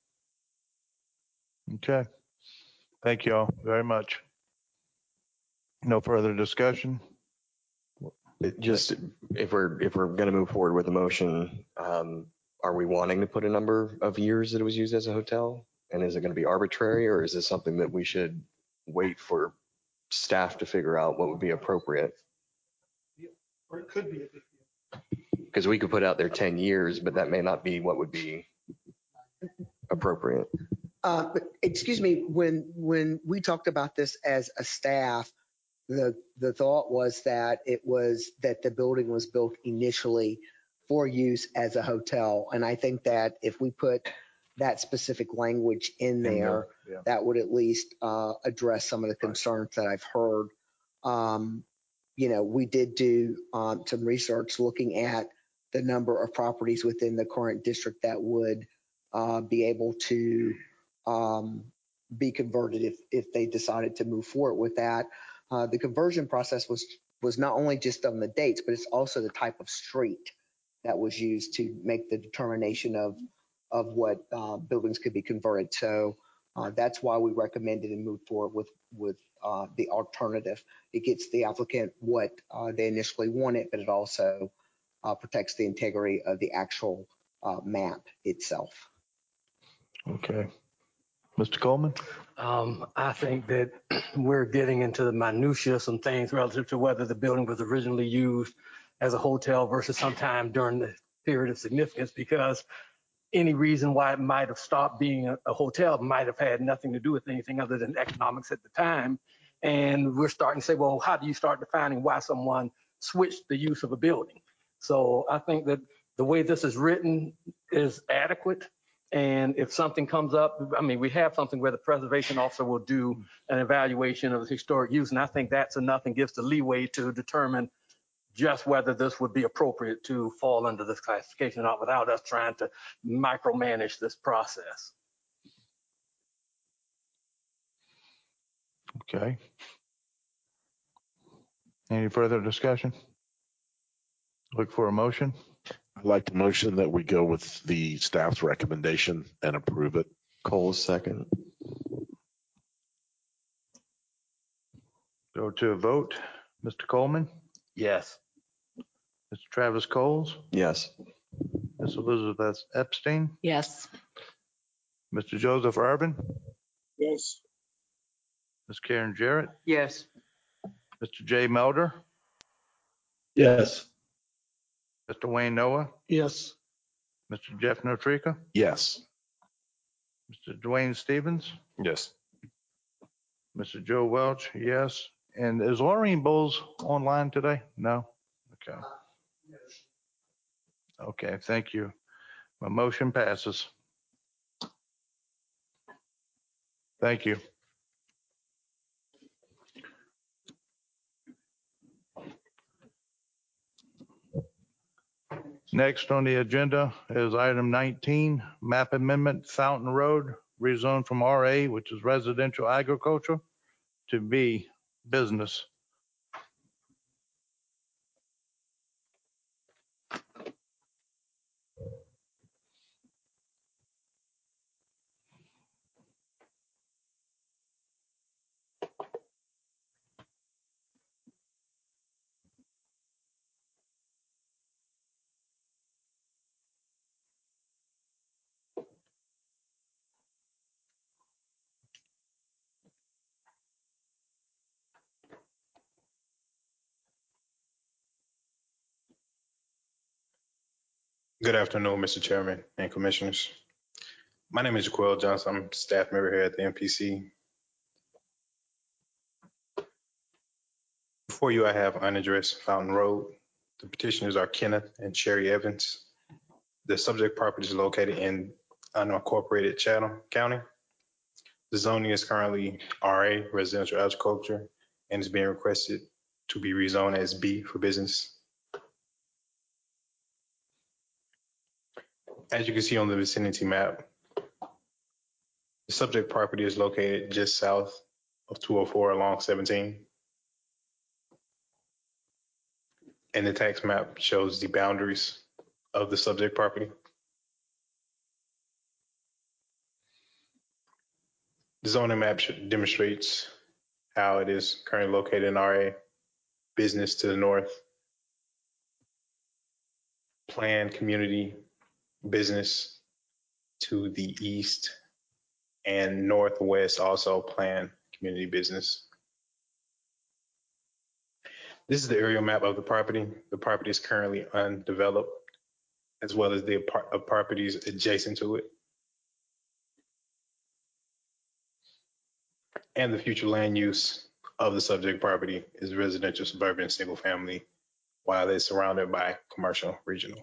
Okay. Thank you all very much. No further discussion. Just if we're going to move forward with the motion, are we wanting to put a number of years that it was used as a hotel? And is it going to be arbitrary, or is this something that we should wait for staff to figure out what would be appropriate? Or it could be. Because we could put out there 10 years, but that may not be what would be appropriate. But excuse me, when we talked about this as a staff, the thought was that the building was built initially for use as a hotel. And I think that if we put that specific language in there, that would at least address some of the concerns that I've heard. We did do some research looking at the number of properties within the current district that would be able to be converted if they decided to move forward with that. The conversion process was not only just on the dates, but it's also the type of street that was used to make the determination of what buildings could be converted. So that's why we recommended and moved forward with the alternative. It gets the applicant what they initially wanted, but it also protects the integrity of the actual map itself. Okay. Mr. Coleman? I think that we're getting into the minutia of some things relative to whether the building was originally used as a hotel versus sometime during the period of significance, because any reason why it might have stopped being a hotel might have had nothing to do with anything other than economics at the time. And we're starting to say, well, how do you start defining why someone switched the use of a building? So I think that the way this is written is adequate. And if something comes up, I mean, we have something where the preservation officer will do an evaluation of the historic use. And I think that's enough and gives the leeway to determine just whether this would be appropriate to fall under this classification or not without us trying to micromanage this process. Okay. Any further discussion? Look for a motion. I'd like to motion that we go with the staff's recommendation and approve it. Coles, second. Go to a vote. Mr. Coleman? Yes. Mr. Travis Coles? Yes. Ms. Elizabeth Epstein? Yes. Mr. Joseph Urban? Yes. Ms. Karen Jarrett? Yes. Mr. Jay Melder? Yes. Mr. Wayne Noah? Yes. Mr. Jeff Notrica? Yes. Mr. Dwayne Stevens? Yes. Mr. Joe Welch? Yes. And is Laureen Bowles online today? No? Okay. Okay, thank you. My motion passes. Thank you. Next on the agenda is item 19, map amendment, Fountain Road, rezoned from RA, which is residential agriculture, to B, business. Good afternoon, Mr. Chairman and Commissioners. My name is Jaquel Johnson. I'm a staff member here at the MPC. Before you, I have unaddressed Fountain Road. The petitioners are Kenneth and Sherry Evans. The subject property is located in unincorporated Chatham County. The zoning is currently RA, residential agriculture, and is being requested to be rezoned as B for business. As you can see on the vicinity map, the subject property is located just south of 204 along 17. And the tax map shows the boundaries of the subject property. The zoning map demonstrates how it is currently located in RA, business to the north, planned community business to the east, and northwest also planned community business. This is the aerial map of the property. The property is currently undeveloped, as well as the properties adjacent to it. And the future land use of the subject property is residential, suburban, single family, while it's surrounded by commercial, regional.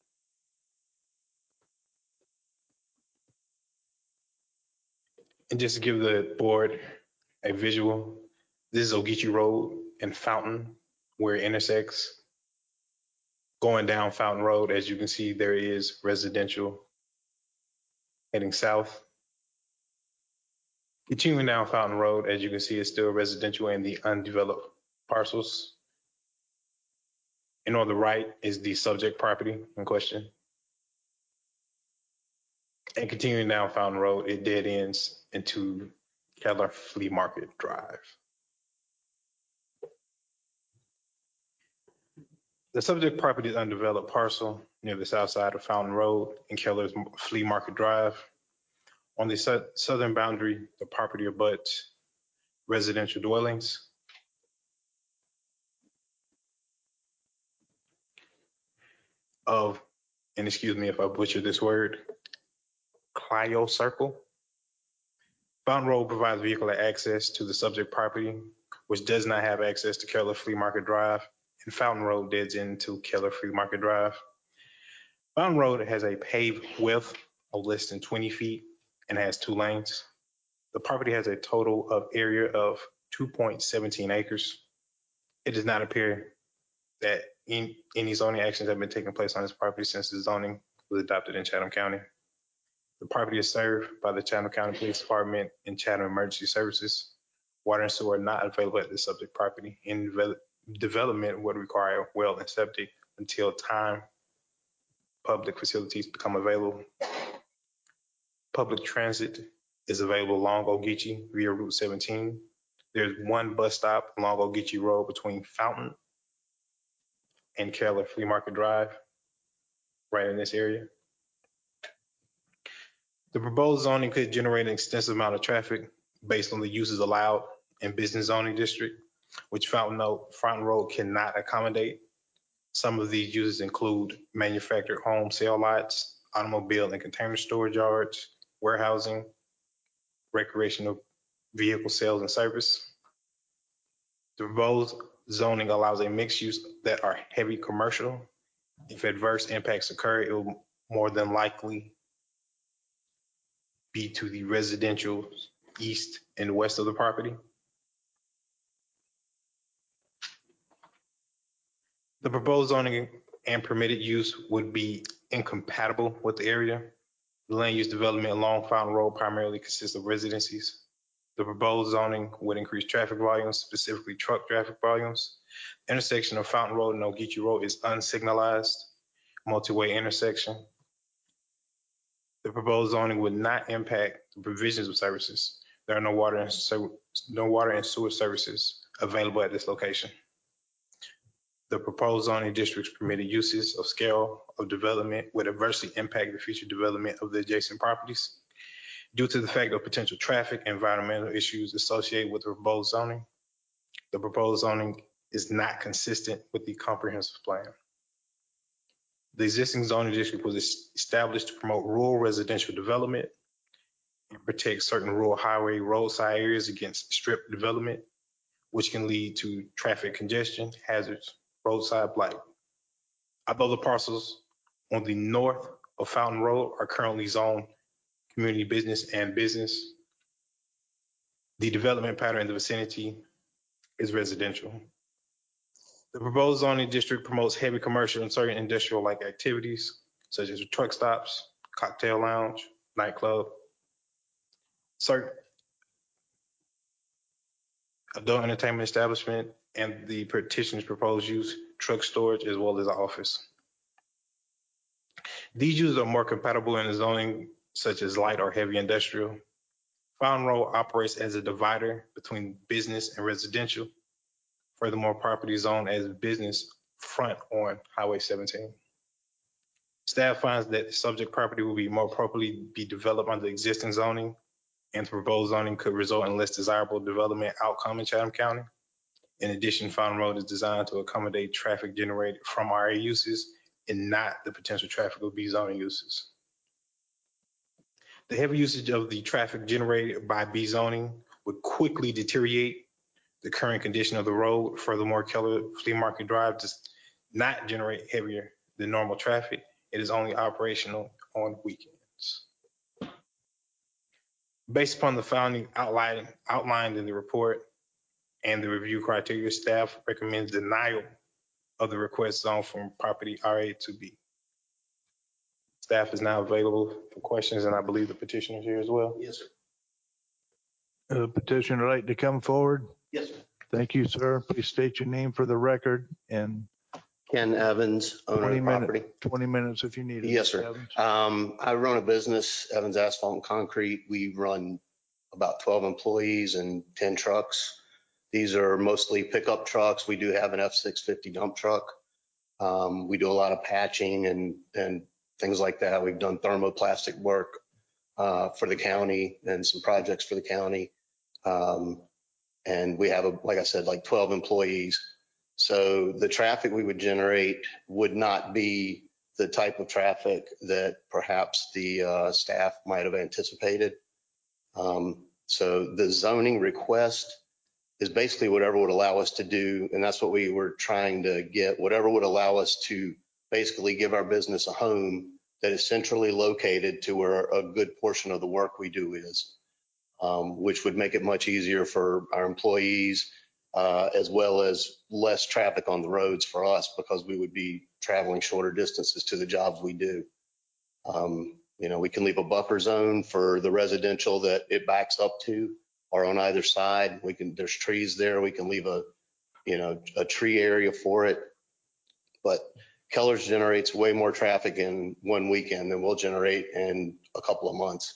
And just to give the board a visual, this is Ogeechee Road and Fountain, where it intersects. Going down Fountain Road, as you can see, there is residential heading south. Continuing down Fountain Road, as you can see, it's still residential in the undeveloped parcels. And on the right is the subject property in question. And continuing down Fountain Road, it dead ends into Keller Flea Market Drive. The subject property is undeveloped parcel near the south side of Fountain Road and Keller's Flea Market Drive. On the southern boundary, the property abuts residential dwellings. And excuse me if I butcher this word, Clio Circle. Fountain Road provides vehicular access to the subject property, which does not have access to Keller Flea Market Drive, and Fountain Road deads into Keller Flea Market Drive. Fountain Road has a paved width of less than 20 feet and has 2 lanes. The property has a total of area of 2.17 acres. It does not appear that any zoning actions have been taking place on this property since the zoning was adopted in Chatham County. The property is served by the Chatham County Police Department and Chatham Emergency Services. Water and sewer are not available at the subject property. In development would require well and septic until time public facilities become available. Public transit is available along Ogeechee via Route 17. There's one bus stop along Ogeechee Road between Fountain and Keller Flea Market Drive, right in this area. The proposed zoning could generate an extensive amount of traffic based on the uses allowed in business zoning district, which Fountain Road cannot accommodate. Some of these uses include manufactured home sale lots, automobile and container storage yards, warehousing, recreational vehicle sales and service. The proposed zoning allows a mixed use that are heavy commercial. If adverse impacts occur, it will more than likely be to the residential east and west of the property. The proposed zoning and permitted use would be incompatible with the area. The land use development along Fountain Road primarily consists of residencies. The proposed zoning would increase traffic volumes, specifically truck traffic volumes. Intersection of Fountain Road and Ogeechee Road is unsignalized, multi-way intersection. The proposed zoning would not impact the provisions of services. There are no water and sewer services available at this location. The proposed zoning district's permitted uses of scale of development would adversely impact the future development of the adjacent properties. Due to the fact of potential traffic and environmental issues associated with the proposed zoning, the proposed zoning is not consistent with the comprehensive plan. The existing zoning district was established to promote rural residential development and protect certain rural highway roadside areas against strip development, which can lead to traffic congestion, hazards, roadside blight. Although the parcels on the north of Fountain Road are currently zoned community business and business, the development pattern in the vicinity is residential. The proposed zoning district promotes heavy commercial and certain industrial-like activities, such as truck stops, cocktail lounge, nightclub, certain adult entertainment establishment, and the petitioner's proposed use, truck storage, as well as an office. These uses are more compatible in the zoning, such as light or heavy industrial. Fountain Road operates as a divider between business and residential. Furthermore, property zoned as business front on Highway 17. Staff finds that the subject property will be more appropriately be developed under existing zoning, and the proposed zoning could result in less desirable development outcome in Chatham County. In addition, Fountain Road is designed to accommodate traffic generated from RA uses and not the potential traffic of B zoning uses. The heavy usage of the traffic generated by B zoning would quickly deteriorate the current condition of the road. Furthermore, Keller Flea Market Drive does not generate heavier than normal traffic. It is only operational on weekends. Based upon the finding outlined in the report and the review criteria, staff recommends denial of the request zone from property RA to B. Staff is now available for questions, and I believe the petitioner is here as well. Yes, sir. Petitioner like to come forward? Yes, sir. Thank you, sir. Please state your name for the record and Ken Evans, owner of the property. 20 minutes if you need it. Yes, sir. Evans. I run a business, Evans Asphalt and Concrete. We run about 12 employees and 10 trucks. These are mostly pickup trucks. We do have an F-650 dump truck. We do a lot of patching and things like that. We've done thermoplastic work for the county and some projects for the county. And we have, like I said, like 12 employees. So the traffic we would generate would not be the type of traffic that perhaps the staff might have anticipated. So the zoning request is basically whatever would allow us to do, and that's what we were trying to get, whatever would allow us to basically give our business a home that is centrally located to where a good portion of the work we do is, which would make it much easier for our employees, as well as less traffic on the roads for us, because we would be traveling shorter distances to the jobs we do. You know, we can leave a buffer zone for the residential that it backs up to, or on either side. There's trees there. We can leave a tree area for it. But Keller's generates way more traffic in one weekend than we'll generate in a couple of months.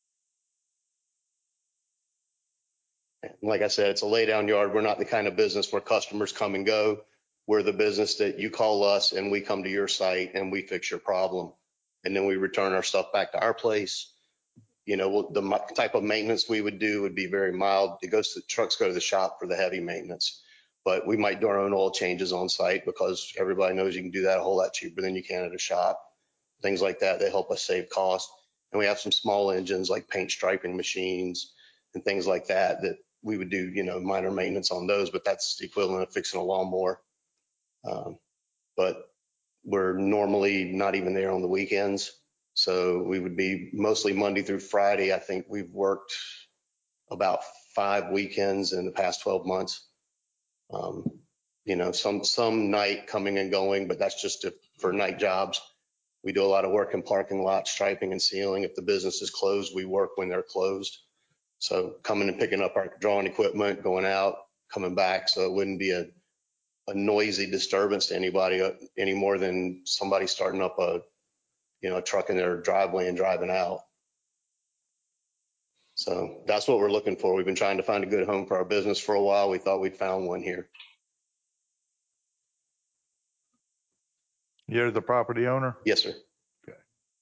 And like I said, it's a lay down yard. We're not the kind of business where customers come and go. We're the business that you call us and we come to your site and we fix your problem. And then we return our stuff back to our place. You know, the type of maintenance we would do would be very mild. Trucks go to the shop for the heavy maintenance, but we might do our own oil changes on site because everybody knows you can do that a whole lot cheaper than you can at a shop. Things like that, they help us save cost. And we have some small engines like paint striping machines and things like that, that we would do, you know, minor maintenance on those, but that's the equivalent of fixing a lawnmower. But we're normally not even there on the weekends. So we would be mostly Monday through Friday. I think we've worked about 5 weekends in the past 12 months. You know, some night coming and going, but that's just for night jobs. We do a lot of work in parking lots, striping and sealing. If the business is closed, we work when they're closed. So coming and picking up our drawing equipment, going out, coming back. So it wouldn't be a noisy disturbance to anybody any more than somebody starting up a truck in their driveway and driving out. So that's what we're looking for. We've been trying to find a good home for our business for a while. We thought we'd found one here. You're the property owner? Yes, sir. Okay.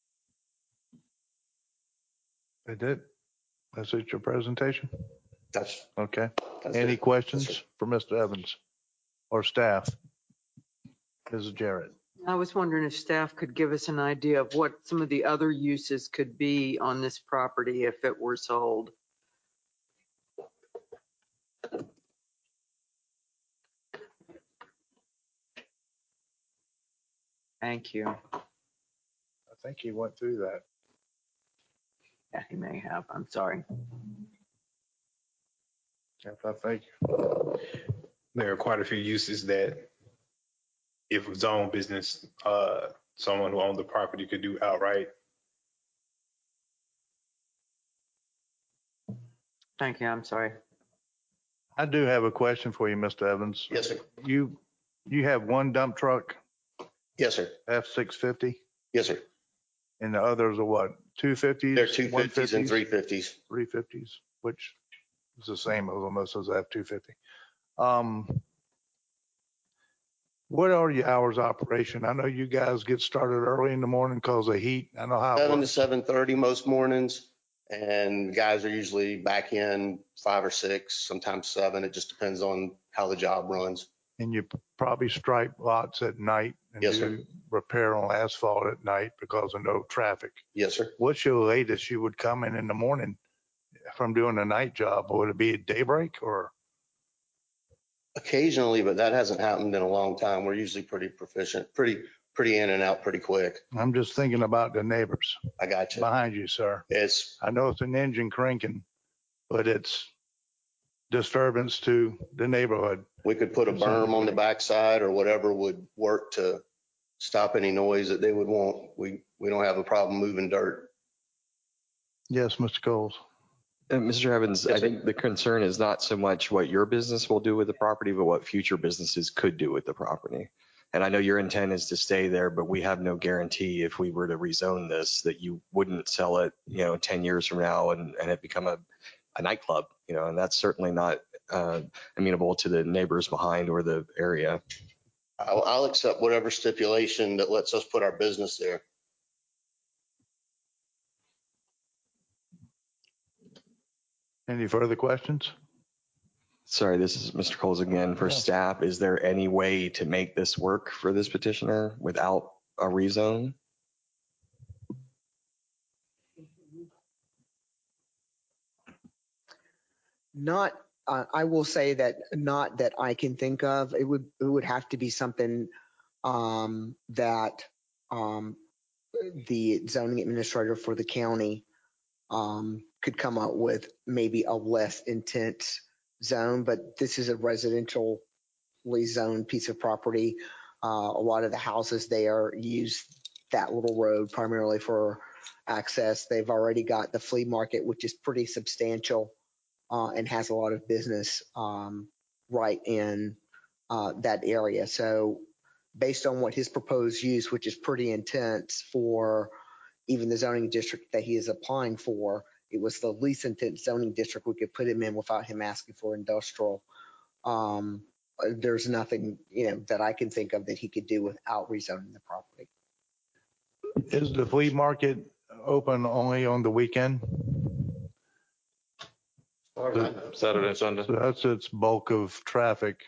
That's it, your presentation? That's okay. That's Any it. questions Yes, for Mr. Evans or staff? Mrs. Jarrett. I was wondering if staff could give us an idea of what some of the other uses could be on this property if it were sold. Thank you. I think he went through that. Yeah, he may have. I'm sorry. Yes, I think. There are quite a few uses that if it was own business, someone who owned the property could do outright. Thank you. I'm sorry. I do have a question for you, Mr. Evans. Yes, sir. You have one dump truck? Yes, sir. F-650? Yes, sir. And the others are what, 250s? They're 250s and 350s. 350s, which is the same as almost as F-250. What are your hours of operation? I know you guys get started early in the morning because of heat. I know how. 7 to 7:30 most mornings, and guys are usually back in 5 or 6, sometimes 7. It just depends on how the job runs. And you probably stripe lots at night and Yes, do sir. repair on asphalt at night because of no traffic. Yes, sir. What's your latest you would come in the morning from doing a night job? Would it be at daybreak or? Occasionally, but that hasn't happened in a long time. We're usually pretty proficient, pretty in and out pretty quick. I'm just thinking about the neighbors. I got you. Behind you, sir. I know it's an engine cranking, but it's disturbance to the neighborhood. We could put a berm on the backside or whatever would work to stop any noise that they would want. We don't have a problem moving dirt. Yes, Mr. Coles. Mr. Evans, Yes, I sir. think the concern is not so much what your business will do with the property, but what future businesses could do with the property. And I know your intent is to stay there, but we have no guarantee if we were to rezone this that you wouldn't sell it, 10 years from now and it become a nightclub, and that's certainly not amenable to the neighbors behind or the area. I'll accept whatever stipulation that lets us put our business there. Any further questions? Sorry, this is Mr. Coles again for staff. Is there any way to make this work for this petitioner without a rezone? Not, I will say that not that I can think of. It would have to be something that the zoning administrator for the county could come up with, maybe a less intense zone, but this is a residentially zoned piece of property. A lot of the houses there use that little road primarily for access. They've already got the flea market, which is pretty substantial and has a lot of business right in that area. So based on what his proposed use, which is pretty intense for even the zoning district that he is applying for, it was the least intense zoning district we could put him in without him asking for industrial. There's nothing, that I can think of that he could do without rezoning the property. Is the flea market open only on the weekend? Saturday and Sunday. So that's its bulk of traffic.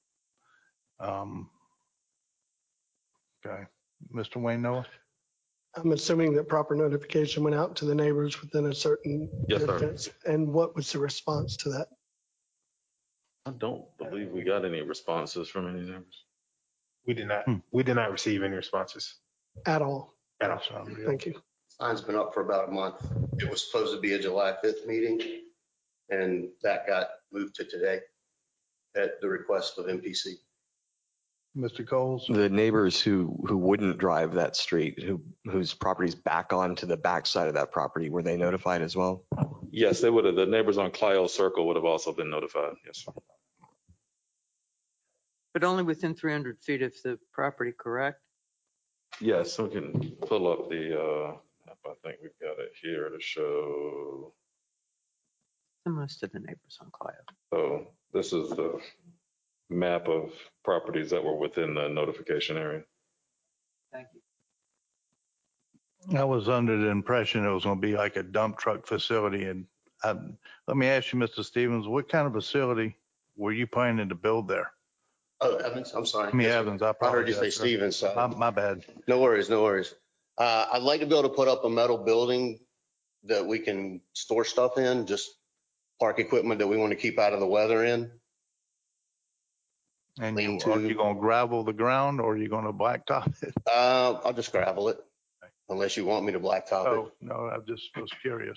Okay. Mr. Wayne Noah? I'm assuming that proper notification went out to the neighbors within a certain distance. And what was the response to that? I don't believe we got any responses from any neighbors. We did not. We did not receive any responses At all? at all. Thank you. Sign's been up for about a month. It was supposed to be a July 5th meeting, and that got moved to today at the request of MPC. Mr. Coles? The neighbors who wouldn't drive that street, whose property's back onto the backside of that property, were they notified as well? Yes, they would have. The neighbors on Clio Circle would have also been notified. Yes. But only within 300 feet of the property, correct? Yes, we can pull up the, I think we've got it here to show. Most of the neighbors on Clio. So this is the map of properties that were within the notification area. Thank you. I was under the impression it was going to be like a dump truck facility. And let me ask you, Mr. Stevens, what kind of facility were you planning to build there? Oh, Evans, I'm sorry. Evans, I heard you say Stevens. So. My bad. No worries, no worries. I'd like to be able to put up a metal building that we can store stuff in, just park equipment that we want to keep out of the weather in. And are you going to gravel the ground or are you going to blacktop it? I'll just gravel it, unless you want me to blacktop it. No, I just was curious,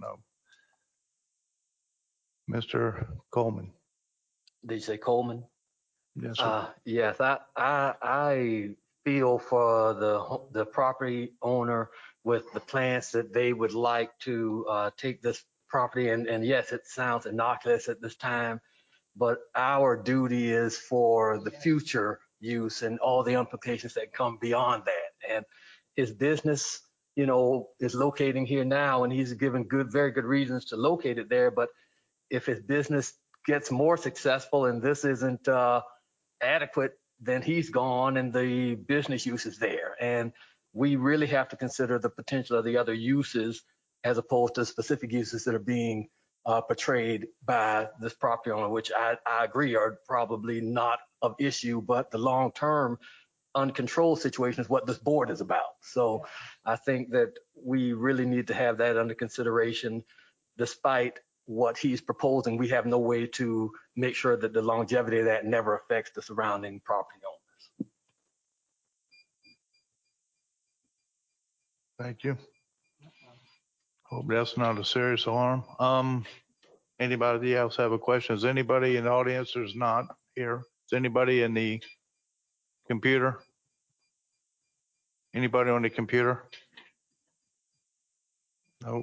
Mr. Coleman. Did you say Coleman? Yes, sir. Yes, I feel for the property owner with the plans that they would like to take this property. And yes, it sounds innocuous at this time, but our duty is for the future use and all the implications that come beyond that. And his business, is locating here now, and he's given very good reasons to locate it there. But if his business gets more successful and this isn't adequate, then he's gone and the business use is there. And we really have to consider the potential of the other uses as opposed to specific uses that are being portrayed by this property owner, which I agree are probably not of issue, but the long-term uncontrolled situation is what this board is about. So I think that we really need to have that under consideration. Despite what he's proposing, we have no way to make sure that the longevity of that never affects the surrounding property owners. Thank you. Hope that's not a serious alarm. Anybody else have a question? Is anybody in the audience who's not here? Is anybody in the computer? Anybody on the computer? Nope.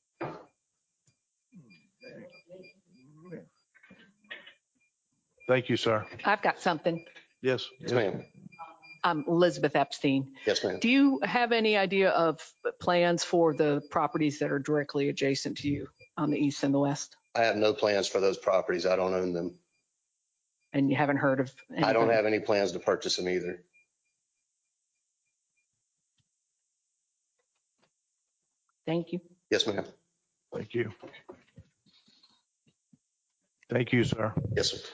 Thank you, sir. I've got something. Yes. Yes, ma'am. I'm Elizabeth Epstein. Yes, ma'am. Do you have any idea of plans for the properties that are directly adjacent to you on the east and the west? I have no plans for those properties. I don't own them. And you haven't heard of I don't anything? have any plans to purchase them either. Thank you. Yes, ma'am. Thank you. Thank you, sir. Yes, sir.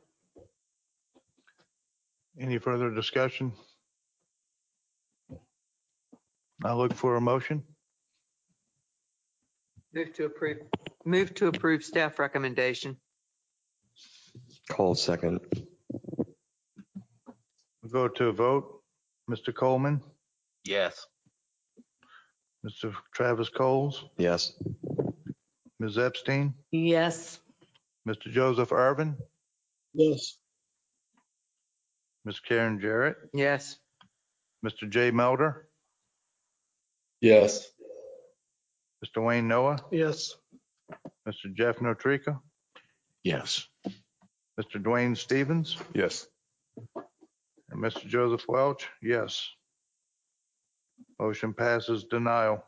Any further discussion? I look for a motion. Move to approve. Move to approve staff recommendation. Cole second. We'll go to a vote. Mr. Coleman, Yes. Mr. Travis Coles, Yes. Ms. Epstein, Yes. Mr. Joseph Irvin, Yes. Ms. Karen Jarrett, Yes. Mr. Jay Melder, Yes. Mr. Wayne Noah, Yes. Mr. Jeff Notrica, Yes. Mr. Dwayne Stevens, Yes. and Mr. Joseph Welch. Yes. Motion passes denial.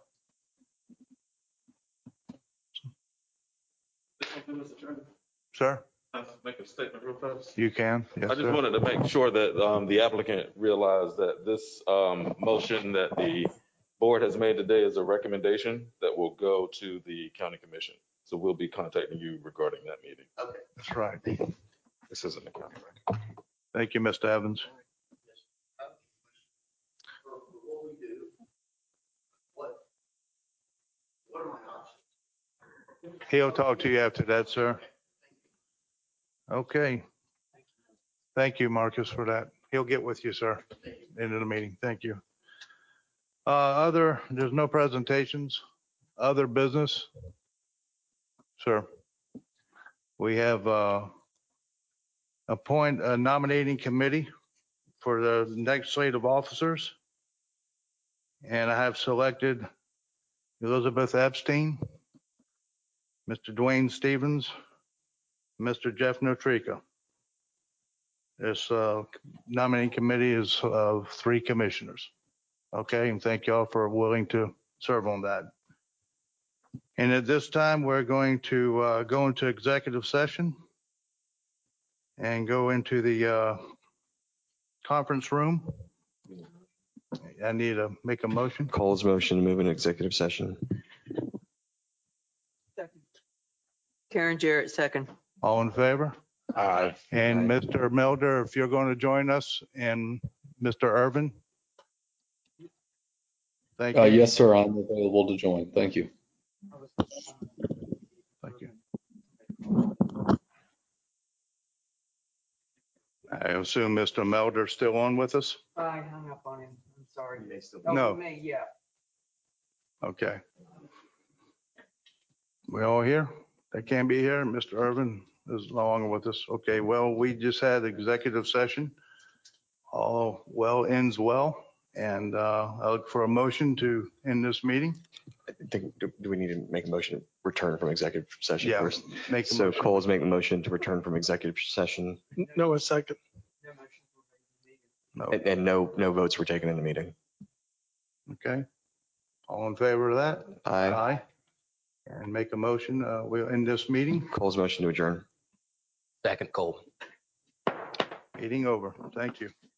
Sir, Make a statement real fast. you can. Yes, I just sir. wanted to make sure that the applicant realized that this motion that the board has made today is a recommendation that will go to the county commission. So we'll be contacting you regarding that meeting. Okay. That's right. This isn't a county record. Thank you, Mr. Evans. What we do, what are my options? He'll talk to you after that, sir. Okay. Thank you, Marcus, for that. He'll get with you, sir, into the meeting. Thank you. There's no presentations. Other business? Sir. We have appoint a nominating committee for the next slate of officers. And I have selected Elizabeth Epstein, Mr. Dwayne Stevens, Mr. Jeff Notrica. This nominating committee is of 3 commissioners. Okay, and thank y'all for willing to serve on that. And at this time, we're going to go into executive session and go into the conference room. I need to make a motion. Cole's motion to move into executive session. Karen Jarrett, second. All in favor? Aye. And Mr. Melder, if you're going to join us, and Mr. Irvin? Thank you. Yes, sir. I'm available to join. Thank you. Thank you. I assume Mr. Melder's still on with us? I hung up on him. I'm sorry. No. Me, yeah. Okay. We all here? They can't be here. Mr. Irvin is no longer with us. Okay, well, we just had executive session. All well ends well. And I look for a motion to end this meeting. I think, do we need to make a motion to return from executive session Yeah, first? make a So motion. Cole's making a motion to return from executive session No, a second. No. and no votes were taken in the meeting. Okay. All in favor of that? Aye. Aye. And make a motion. We'll end this meeting. Cole's motion to adjourn. Second, Cole. Meeting over. Thank you.